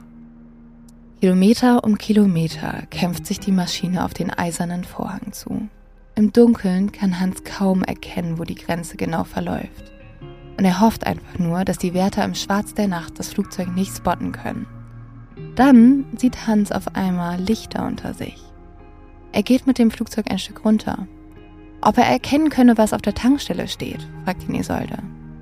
S1: Kilometer um Kilometer kämpft sich die Maschine auf den eisernen Vorhang zu. Im Dunkeln kann Hans kaum erkennen, wo die Grenze genau verläuft. Und er hofft einfach nur, dass die Wärter im Schwarz der Nacht das Flugzeug nicht spotten können. Dann sieht Hans auf einmal Lichter unter sich. Er geht mit dem Flugzeug ein Stück runter. Ob er erkennen könne, was auf der Tankstelle steht, fragt ihn Isolde.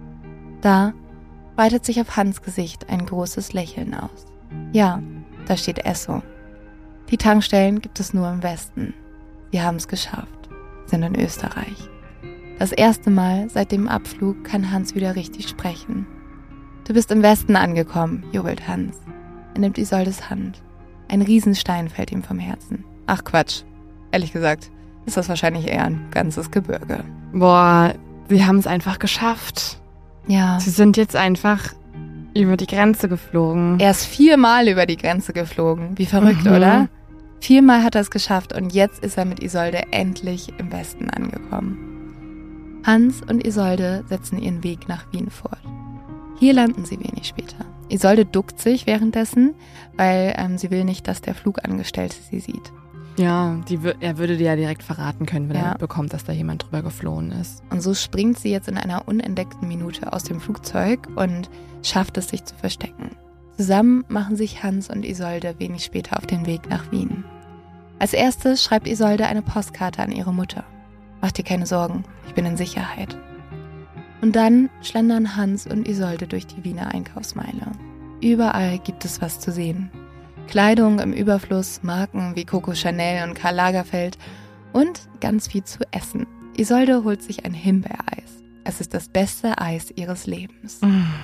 S1: Da breitet sich auf Hans' Gesicht ein großes Lächeln aus. Ja, da steht Esso. Die Tankstellen gibt es nur im Westen. Sie haben es geschafft, sind in Österreich. Das erste Mal seit dem Abflug kann Hans wieder richtig sprechen. Du bist im Westen angekommen, jubelt Hans. Er nimmt Isoldes Hand. Ein Riesenstein fällt ihm vom Herzen. Ach Quatsch, ehrlich gesagt ist das wahrscheinlich eher ein ganzes Gebirge.
S3: Boah, sie haben es einfach geschafft.
S1: Ja.
S3: Sie sind jetzt einfach über die Grenze geflogen.
S1: Er ist viermal über die Grenze geflogen. Wie verrückt,
S3: Mhm.
S1: oder? Viermal hat er es geschafft und jetzt ist er mit Isolde endlich im Westen angekommen. Hans und Isolde setzen ihren Weg nach Wien fort. Hier landen sie wenig später. Isolde duckt sich währenddessen, weil ähm, sie will nicht, dass der Flugangestellte sie sieht.
S3: Ja, die, er würde dir ja direkt verraten können, wenn
S1: Ja.
S3: er mitbekommt, dass da jemand drüber geflohen ist.
S1: Und so springt sie jetzt in einer unentdeckten Minute aus dem Flugzeug und schafft es, sich zu verstecken. Zusammen machen sich Hans und Isolde wenig später auf den Weg nach Wien. Als erstes schreibt Isolde eine Postkarte an ihre Mutter. Mach dir keine Sorgen, ich bin in Sicherheit. Und dann schlendern Hans und Isolde durch die Wiener Einkaufsmeile. Überall gibt es was zu sehen. Kleidung im Überfluss, Marken wie Coco Chanel und Karl Lagerfeld und ganz viel zu essen. Isolde holt sich ein Himbeereis. Es ist das beste Eis ihres Lebens.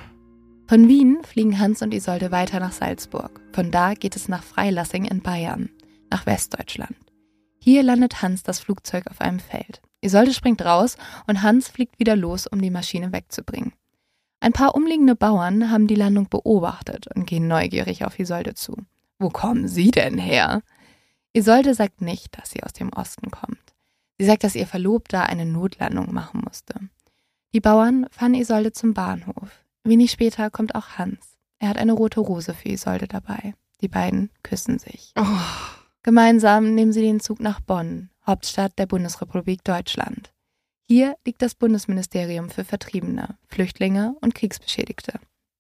S1: Von Wien fliegen Hans und Isolde weiter nach Salzburg. Von da geht es nach Freilassing in Bayern, nach Westdeutschland. Hier landet Hans das Flugzeug auf einem Feld. Isolde springt raus und Hans fliegt wieder los, um die Maschine wegzubringen. Ein paar umliegende Bauern haben die Landung beobachtet und gehen neugierig auf Isolde zu. Wo kommen Sie denn her? Isolde sagt nicht, dass sie aus dem Osten kommt. Sie sagt, dass ihr Verlobter eine Notlandung machen musste. Die Bauern fahren Isolde zum Bahnhof. Wenig später kommt auch Hans. Er hat eine rote Rose für Isolde dabei. Die beiden küssen sich.
S3: Oh.
S1: Gemeinsam nehmen sie den Zug nach Bonn, Hauptstadt der Bundesrepublik Deutschland. Hier liegt das Bundesministerium für Vertriebene, Flüchtlinge und Kriegsbeschädigte.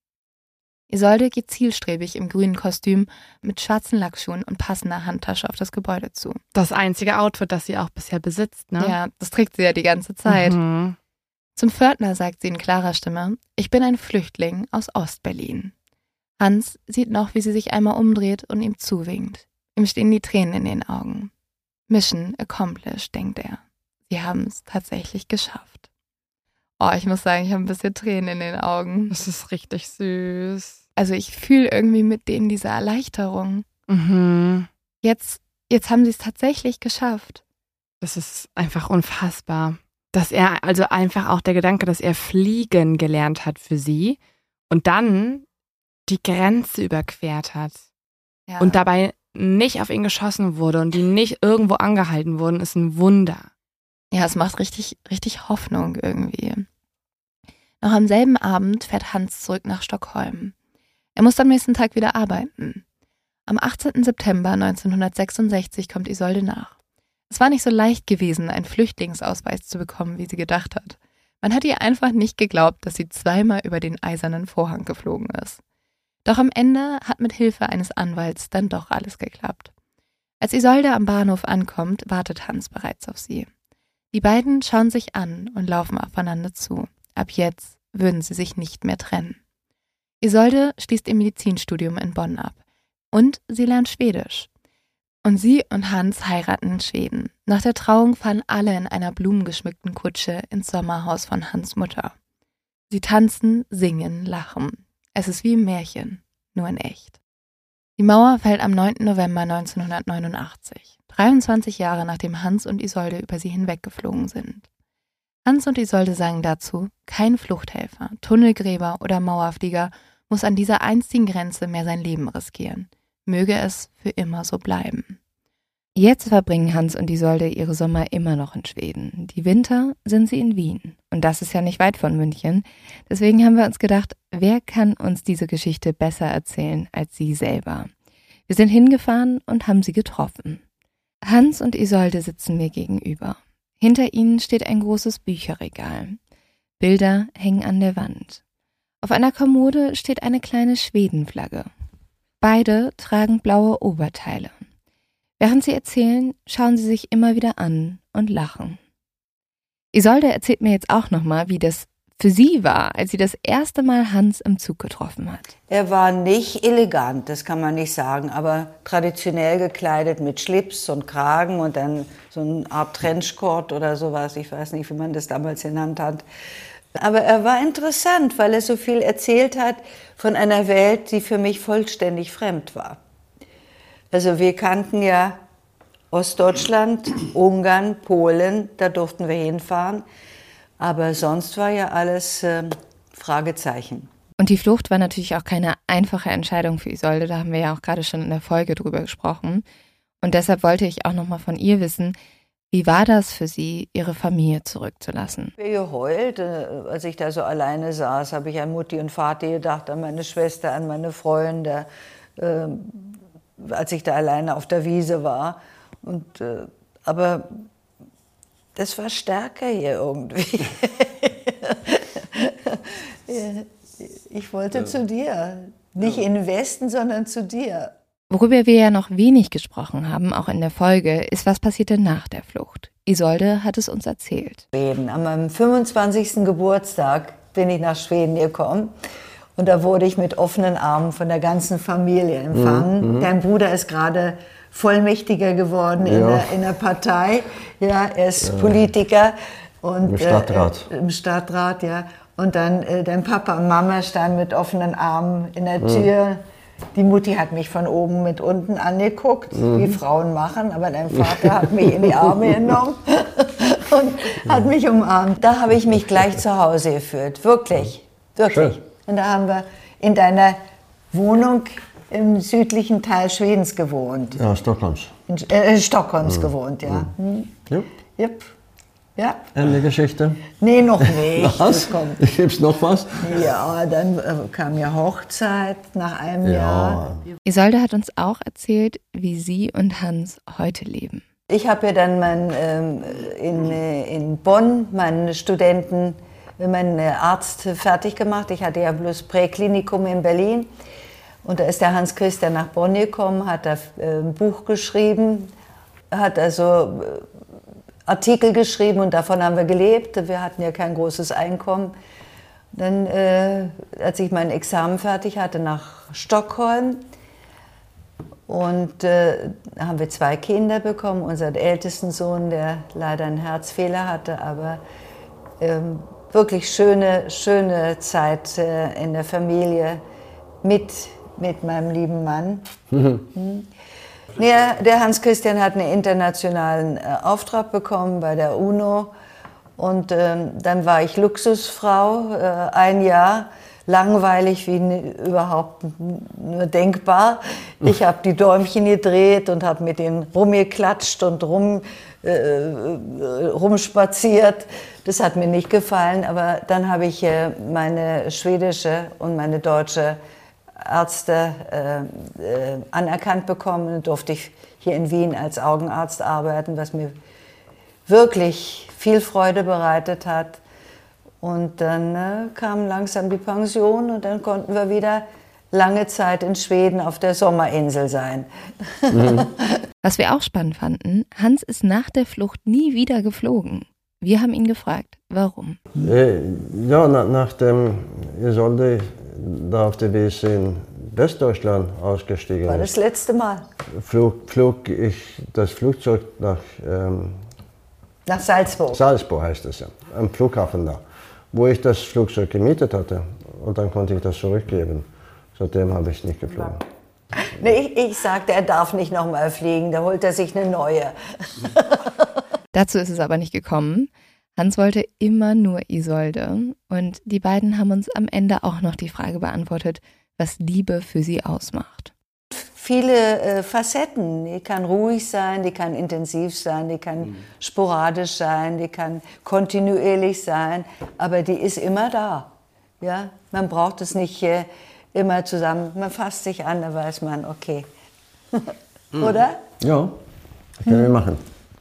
S1: Isolde geht zielstrebig im grünen Kostüm mit schwarzen Lackschuhen und passender Handtasche auf das Gebäude zu.
S3: Das einzige Outfit, das sie auch bisher besitzt, ne?
S1: Ja, das trägt sie ja die ganze Zeit.
S3: Mhm.
S1: Zum Pförtner sagt sie in klarer Stimme, ich bin ein Flüchtling aus Ostberlin. Hans sieht noch, wie sie sich einmal umdreht und ihm zuwinkt. Ihm stehen die Tränen in den Augen. Mission accomplished, denkt er. Sie haben es tatsächlich geschafft. Oh, ich muss sagen, ich habe ein bisschen Tränen in den Augen.
S3: Das ist richtig süß.
S1: Also ich fühle irgendwie mit denen diese Erleichterung.
S3: Mhm.
S1: Jetzt, jetzt haben sie es tatsächlich geschafft.
S3: Das ist einfach unfassbar. Dass er, also einfach auch der Gedanke, dass er fliegen gelernt hat für sie und dann die Grenze überquert hat
S1: Ja.
S3: und dabei nicht auf ihn geschossen wurde und die nicht irgendwo angehalten wurden, ist ein Wunder.
S1: Ja, es macht richtig, richtig Hoffnung irgendwie. Noch am selben Abend fährt Hans zurück nach Stockholm. Er muss am nächsten Tag wieder arbeiten. Am achtzehnten September neunzehnhundertsechsundsechzig kommt Isolde nach. Es war nicht so leicht gewesen, einen Flüchtlingsausweis zu bekommen, wie sie gedacht hat. Man hat ihr einfach nicht geglaubt, dass sie zweimal über den eisernen Vorhang geflogen ist. Doch am Ende hat mit Hilfe eines Anwalts dann doch alles geklappt. Als Isolde am Bahnhof ankommt, wartet Hans bereits auf sie. Die beiden schauen sich an und laufen aufeinander zu. Ab jetzt würden sie sich nicht mehr trennen. Isolde schließt ihr Medizinstudium in Bonn ab und sie lernt Schwedisch. Und sie und Hans heiraten in Schweden. Nach der Trauung fahren alle in einer blumengeschmückten Kutsche ins Sommerhaus von Hans' Mutter. Sie tanzen, singen, lachen. Es ist wie im Märchen, nur in echt. Die Mauer fällt am neunten November neunzehnhundertneunundachtzig, dreiundzwanzig Jahre nachdem Hans und Isolde über sie hinweggeflogen sind. Hans und Isolde sagen dazu, kein Fluchthelfer, Tunnelgräber oder Mauerflieger muss an dieser einzigen Grenze mehr sein Leben riskieren. Möge es für immer so bleiben. Jetzt verbringen Hans und Isolde ihre Sommer immer noch in Schweden. Die Winter sind sie in Wien. Und das ist ja nicht weit von München. Deswegen haben wir uns gedacht, wer kann uns diese Geschichte besser erzählen als sie selber? Wir sind hingefahren und haben sie getroffen. Hans und Isolde sitzen mir gegenüber. Hinter ihnen steht ein großes Bücherregal. Bilder hängen an der Wand. Auf einer Kommode steht eine kleine Schwedenflagge. Beide tragen blaue Oberteile. Während sie erzählen, schauen sie sich immer wieder an und lachen. Isolde erzählt mir jetzt auch nochmal, wie das für sie war, als sie das erste Mal Hans im Zug getroffen hat.
S8: Er war nicht elegant, das kann man nicht sagen, aber traditionell gekleidet mit Schlips und Kragen und dann so eine Art Trenchcoat oder sowas. Ich weiß nicht, wie man das damals genannt hat. Aber er war interessant, weil er so viel erzählt hat von einer Welt, die für mich vollständig fremd war. Also wir kannten ja Ostdeutschland, Ungarn, Polen, da durften wir hinfahren. Aber sonst war ja alles äh, Fragezeichen.
S1: Und die Flucht war natürlich auch keine einfache Entscheidung für Isolde. Da haben wir ja auch gerade schon in der Folge drüber gesprochen. Und deshalb wollte ich auch nochmal von ihr wissen, wie war das für sie, ihre Familie zurückzulassen?
S8: Ich habe geheult. Als ich da so alleine saß, habe ich an Mutti und Vati gedacht, an meine Schwester, an meine Freunde. Äh, als ich da alleine auf der Wiese war. Und, äh, aber das war stärker hier irgendwie. Ich wollte ja. zu dir. Nicht ja. in den Westen, sondern zu dir.
S1: Worüber wir ja noch wenig gesprochen haben, auch in der Folge, ist, was passierte nach der Flucht. Isolde hat es uns erzählt.
S8: Schweden. An meinem fünfundzwanzigsten Geburtstag bin ich nach Schweden gekommen. Und da wurde ich mit offenen Armen von der ganzen Familie empfangen. Mhm. Dein Bruder ist gerade Vollmächtiger geworden ja. in, der, in der Partei. Ja, er ist ja. Politiker. Und,
S9: Im Stadtrat.
S8: Äh, Im Stadtrat, ja. Und dann äh, dein Papa und Mama standen mit offenen Armen in der Tür. Mhm. Die Mutti hat mich von oben mit unten angeguckt, mhm. wie Frauen machen. Aber dein Vater hat mich in die Arme genommen und hat mich umarmt. Da habe ich mich gleich zu Hause gefühlt. Wirklich, wirklich. Schön. Und da haben wir in deiner Wohnung im südlichen Teil Schwedens gewohnt.
S9: Ja, Stockholms.
S8: In äh, Stockholms mhm. gewohnt, ja. Mhm.
S9: Ja.
S8: Yep. Ja.
S9: Ende Geschichte?
S8: Nee, noch nicht.
S9: Was? Gibt's noch was?
S8: Ja, dann äh, kam ja Hochzeit nach einem ja. Jahr.
S1: Isolde hat uns auch erzählt, wie sie und Hans heute leben.
S8: Ich habe ja dann mein, ähm, in, in Bonn meinen Studenten meinen Arzt fertig gemacht. Ich hatte ja bloß Präklinikum in Berlin. Und da ist der Hans Christian nach Bonn gekommen, hat da ein Buch geschrieben, hat also Artikel geschrieben und davon haben wir gelebt. Wir hatten ja kein großes Einkommen. Dann, äh, als ich mein Examen fertig hatte, nach Stockholm. Und äh, haben wir zwei Kinder bekommen. Unseren ältesten Sohn, der leider einen Herzfehler hatte, aber ähm, wirklich schöne, schöne Zeit äh, in der Familie mit, mit meinem lieben Mann. Mhm. Mhm. Ja, der Hans Christian hat einen internationalen äh, Auftrag bekommen bei der UNO. Und ähm, dann war ich Luxusfrau, äh, ein Jahr, langweilig wie n- überhaupt nur denkbar. Ich habe die Däumchen gedreht und habe mit denen rumgeklatscht und rum, äh, rumspaziert. Das hat mir nicht gefallen, aber dann habe ich äh, meine schwedische und meine deutsche Ärzte äh, äh, anerkannt bekommen und durfte ich hier in Wien als Augenarzt arbeiten, was mir wirklich viel Freude bereitet hat. Und dann äh, kam langsam die Pension und dann konnten wir wieder lange Zeit in Schweden auf der Sommerinsel sein.
S1: Mhm. Was wir auch spannend fanden, Hans ist nach der Flucht nie wieder geflogen. Wir haben ihn gefragt, warum?
S9: Ja, na, nachdem Isolde da auf der Wiese in Westdeutschland ausgestiegen ist.
S8: War das letzte Mal?
S9: Flog, flog ich das Flugzeug nach... Ähm,
S8: nach Salzburg.
S9: Salzburg heißt es ja, am Flughafen da, wo ich das Flugzeug gemietet hatte. Und dann konnte ich das zurückgeben. Seitdem habe ich nicht geflogen.
S8: Nee, ich, ich sagte, er darf nicht nochmal fliegen, da holt er sich eine neue.
S1: Dazu ist es aber nicht gekommen. Hans wollte immer nur Isolde. Und die beiden haben uns am Ende auch noch die Frage beantwortet, was Liebe für sie ausmacht.
S8: Viele äh, Facetten. Die kann ruhig sein, die kann intensiv sein, die kann mhm. sporadisch sein, die kann kontinuierlich sein, aber die ist immer da. Ja? Man braucht es nicht äh, immer zusammen. Man fasst sich an, da weiß man, okay. Oder?
S9: Ja, das können wir machen.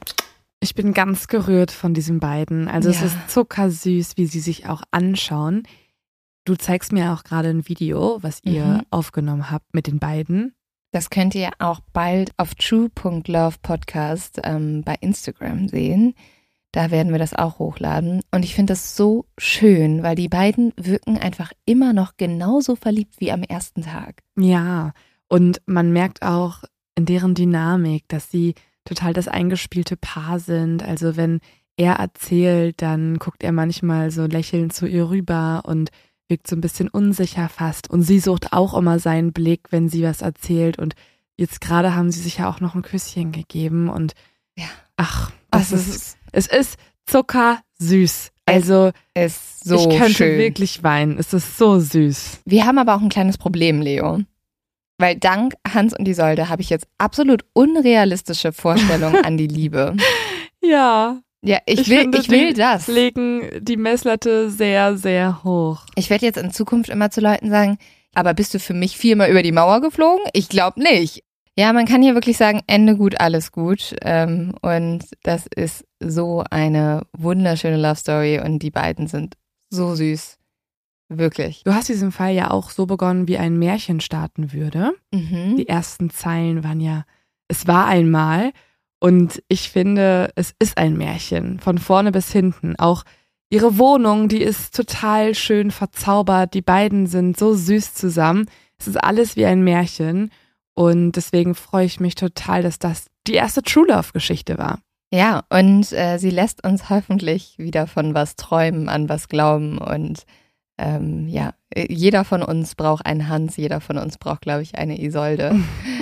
S3: Ich bin ganz gerührt von diesen beiden. Also ja. Es ist zuckersüß, wie sie sich auch anschauen. Du zeigst mir auch gerade ein Video, was ihr mhm. aufgenommen habt mit den beiden.
S1: Das könnt ihr auch bald auf true Punkt love podcast ähm, bei Instagram sehen. Da werden wir das auch hochladen. Und ich finde das so schön, weil die beiden wirken einfach immer noch genauso verliebt wie am ersten Tag.
S3: Ja, und man merkt auch in deren Dynamik, dass sie total das eingespielte Paar sind. Also wenn er erzählt, dann guckt er manchmal so lächelnd zu ihr rüber und wirkt so ein bisschen unsicher fast. Und sie sucht auch immer seinen Blick, wenn sie was erzählt. Und jetzt gerade haben sie sich ja auch noch ein Küsschen gegeben. Und
S1: ja.
S3: ach, das ist, ist, es ist zuckersüß. Also
S1: es ist so
S3: ich könnte
S1: schön.
S3: wirklich weinen. Es ist so süß.
S1: Wir haben aber auch ein kleines Problem, Leo. Weil dank Hans und Isolde habe ich jetzt absolut unrealistische Vorstellungen an die Liebe.
S3: Ja.
S1: Ja, ich,
S3: ich
S1: will,
S3: finde,
S1: ich will
S3: die
S1: das.
S3: legen die Messlatte sehr, sehr hoch.
S1: Ich werde jetzt in Zukunft immer zu Leuten sagen, aber bist du für mich viermal über die Mauer geflogen? Ich glaube nicht. Ja, man kann hier wirklich sagen, Ende gut, alles gut. Ähm, und das ist so eine wunderschöne Love Story und die beiden sind so süß. Wirklich.
S3: Du hast diesen Fall ja auch so begonnen, wie ein Märchen starten würde.
S1: Mhm.
S3: Die ersten Zeilen waren ja, es war einmal. Und ich finde, es ist ein Märchen, von vorne bis hinten. Auch ihre Wohnung, die ist total schön verzaubert. Die beiden sind so süß zusammen. Es ist alles wie ein Märchen. Und deswegen freue ich mich total, dass das die erste True Love-Geschichte war.
S1: Ja, und äh, sie lässt uns hoffentlich wieder von was träumen, an was glauben. Und ähm, ja, jeder von uns braucht einen Hans, jeder von uns braucht, glaube ich, eine Isolde.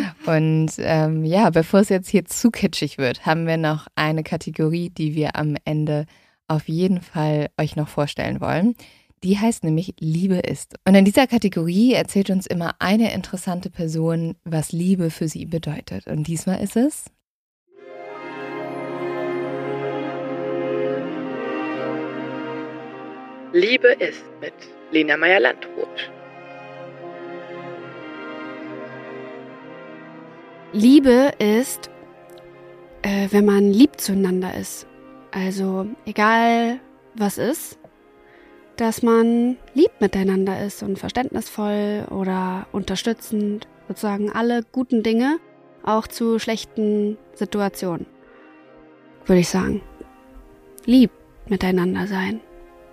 S1: Und ähm, ja, bevor es jetzt hier zu kitschig wird, haben wir noch eine Kategorie, die wir am Ende auf jeden Fall euch noch vorstellen wollen. Die heißt nämlich Liebe ist. Und in dieser Kategorie erzählt uns immer eine interessante Person, was Liebe für sie bedeutet. Und diesmal ist es
S3: Liebe ist mit Lena Meyer-Landrut.
S10: Liebe ist, äh, wenn man lieb zueinander ist. Also egal was ist, dass man lieb miteinander ist und verständnisvoll oder unterstützend, sozusagen alle guten Dinge, auch zu schlechten Situationen, würde ich sagen. Lieb miteinander sein.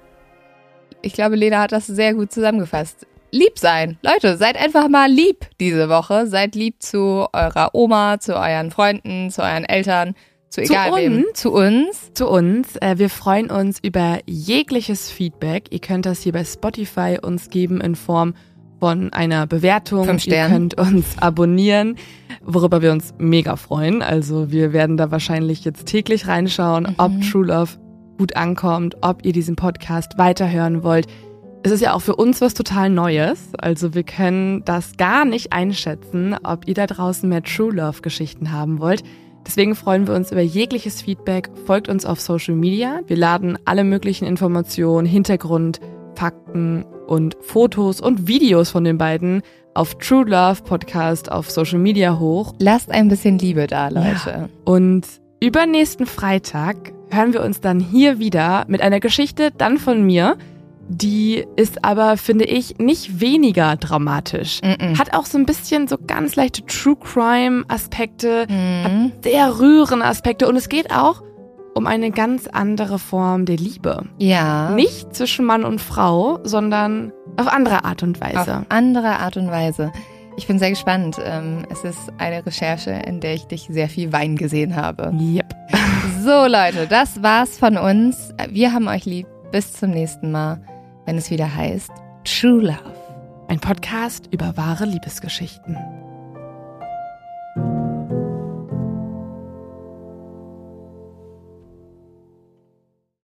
S1: Ich glaube, Lena hat das sehr gut zusammengefasst. Lieb sein. Leute, seid einfach mal lieb diese Woche. Seid lieb zu eurer Oma, zu euren Freunden, zu euren Eltern, zu egal
S3: zu
S1: wem.
S3: Uns,
S1: zu uns.
S3: Zu uns. Äh, wir freuen uns über jegliches Feedback. Ihr könnt das hier bei Spotify uns geben in Form von einer Bewertung.
S1: Fünf Sterne.
S3: Ihr könnt uns abonnieren, worüber wir uns mega freuen. Also wir werden da wahrscheinlich jetzt täglich reinschauen, mhm. ob True Love gut ankommt, ob ihr diesen Podcast weiterhören wollt. Es ist ja auch für uns was total Neues. Also wir können das gar nicht einschätzen, ob ihr da draußen mehr True Love Geschichten haben wollt. Deswegen freuen wir uns über jegliches Feedback. Folgt uns auf Social Media. Wir laden alle möglichen Informationen, Hintergrund, Fakten und Fotos und Videos von den beiden auf True Love Podcast auf Social Media hoch.
S1: Lasst ein bisschen Liebe da, Leute.
S3: Ja. Und übernächsten Freitag hören wir uns dann hier wieder mit einer Geschichte, dann von mir. Die ist aber, finde ich, nicht weniger dramatisch.
S1: Mm-mm.
S3: Hat auch so ein bisschen so ganz leichte True-Crime-Aspekte,
S1: mm.
S3: hat sehr rührende Aspekte und es geht auch um eine ganz andere Form der Liebe.
S1: Ja.
S3: Nicht zwischen Mann und Frau, sondern auf andere Art und Weise.
S1: Auf andere Art und Weise. Ich bin sehr gespannt. Es ist eine Recherche, in der ich dich sehr viel Wein gesehen habe.
S3: Yep.
S1: So Leute, das war's von uns. Wir haben euch lieb. Bis zum nächsten Mal, wenn es wieder heißt True Love.
S3: Ein Podcast über wahre Liebesgeschichten.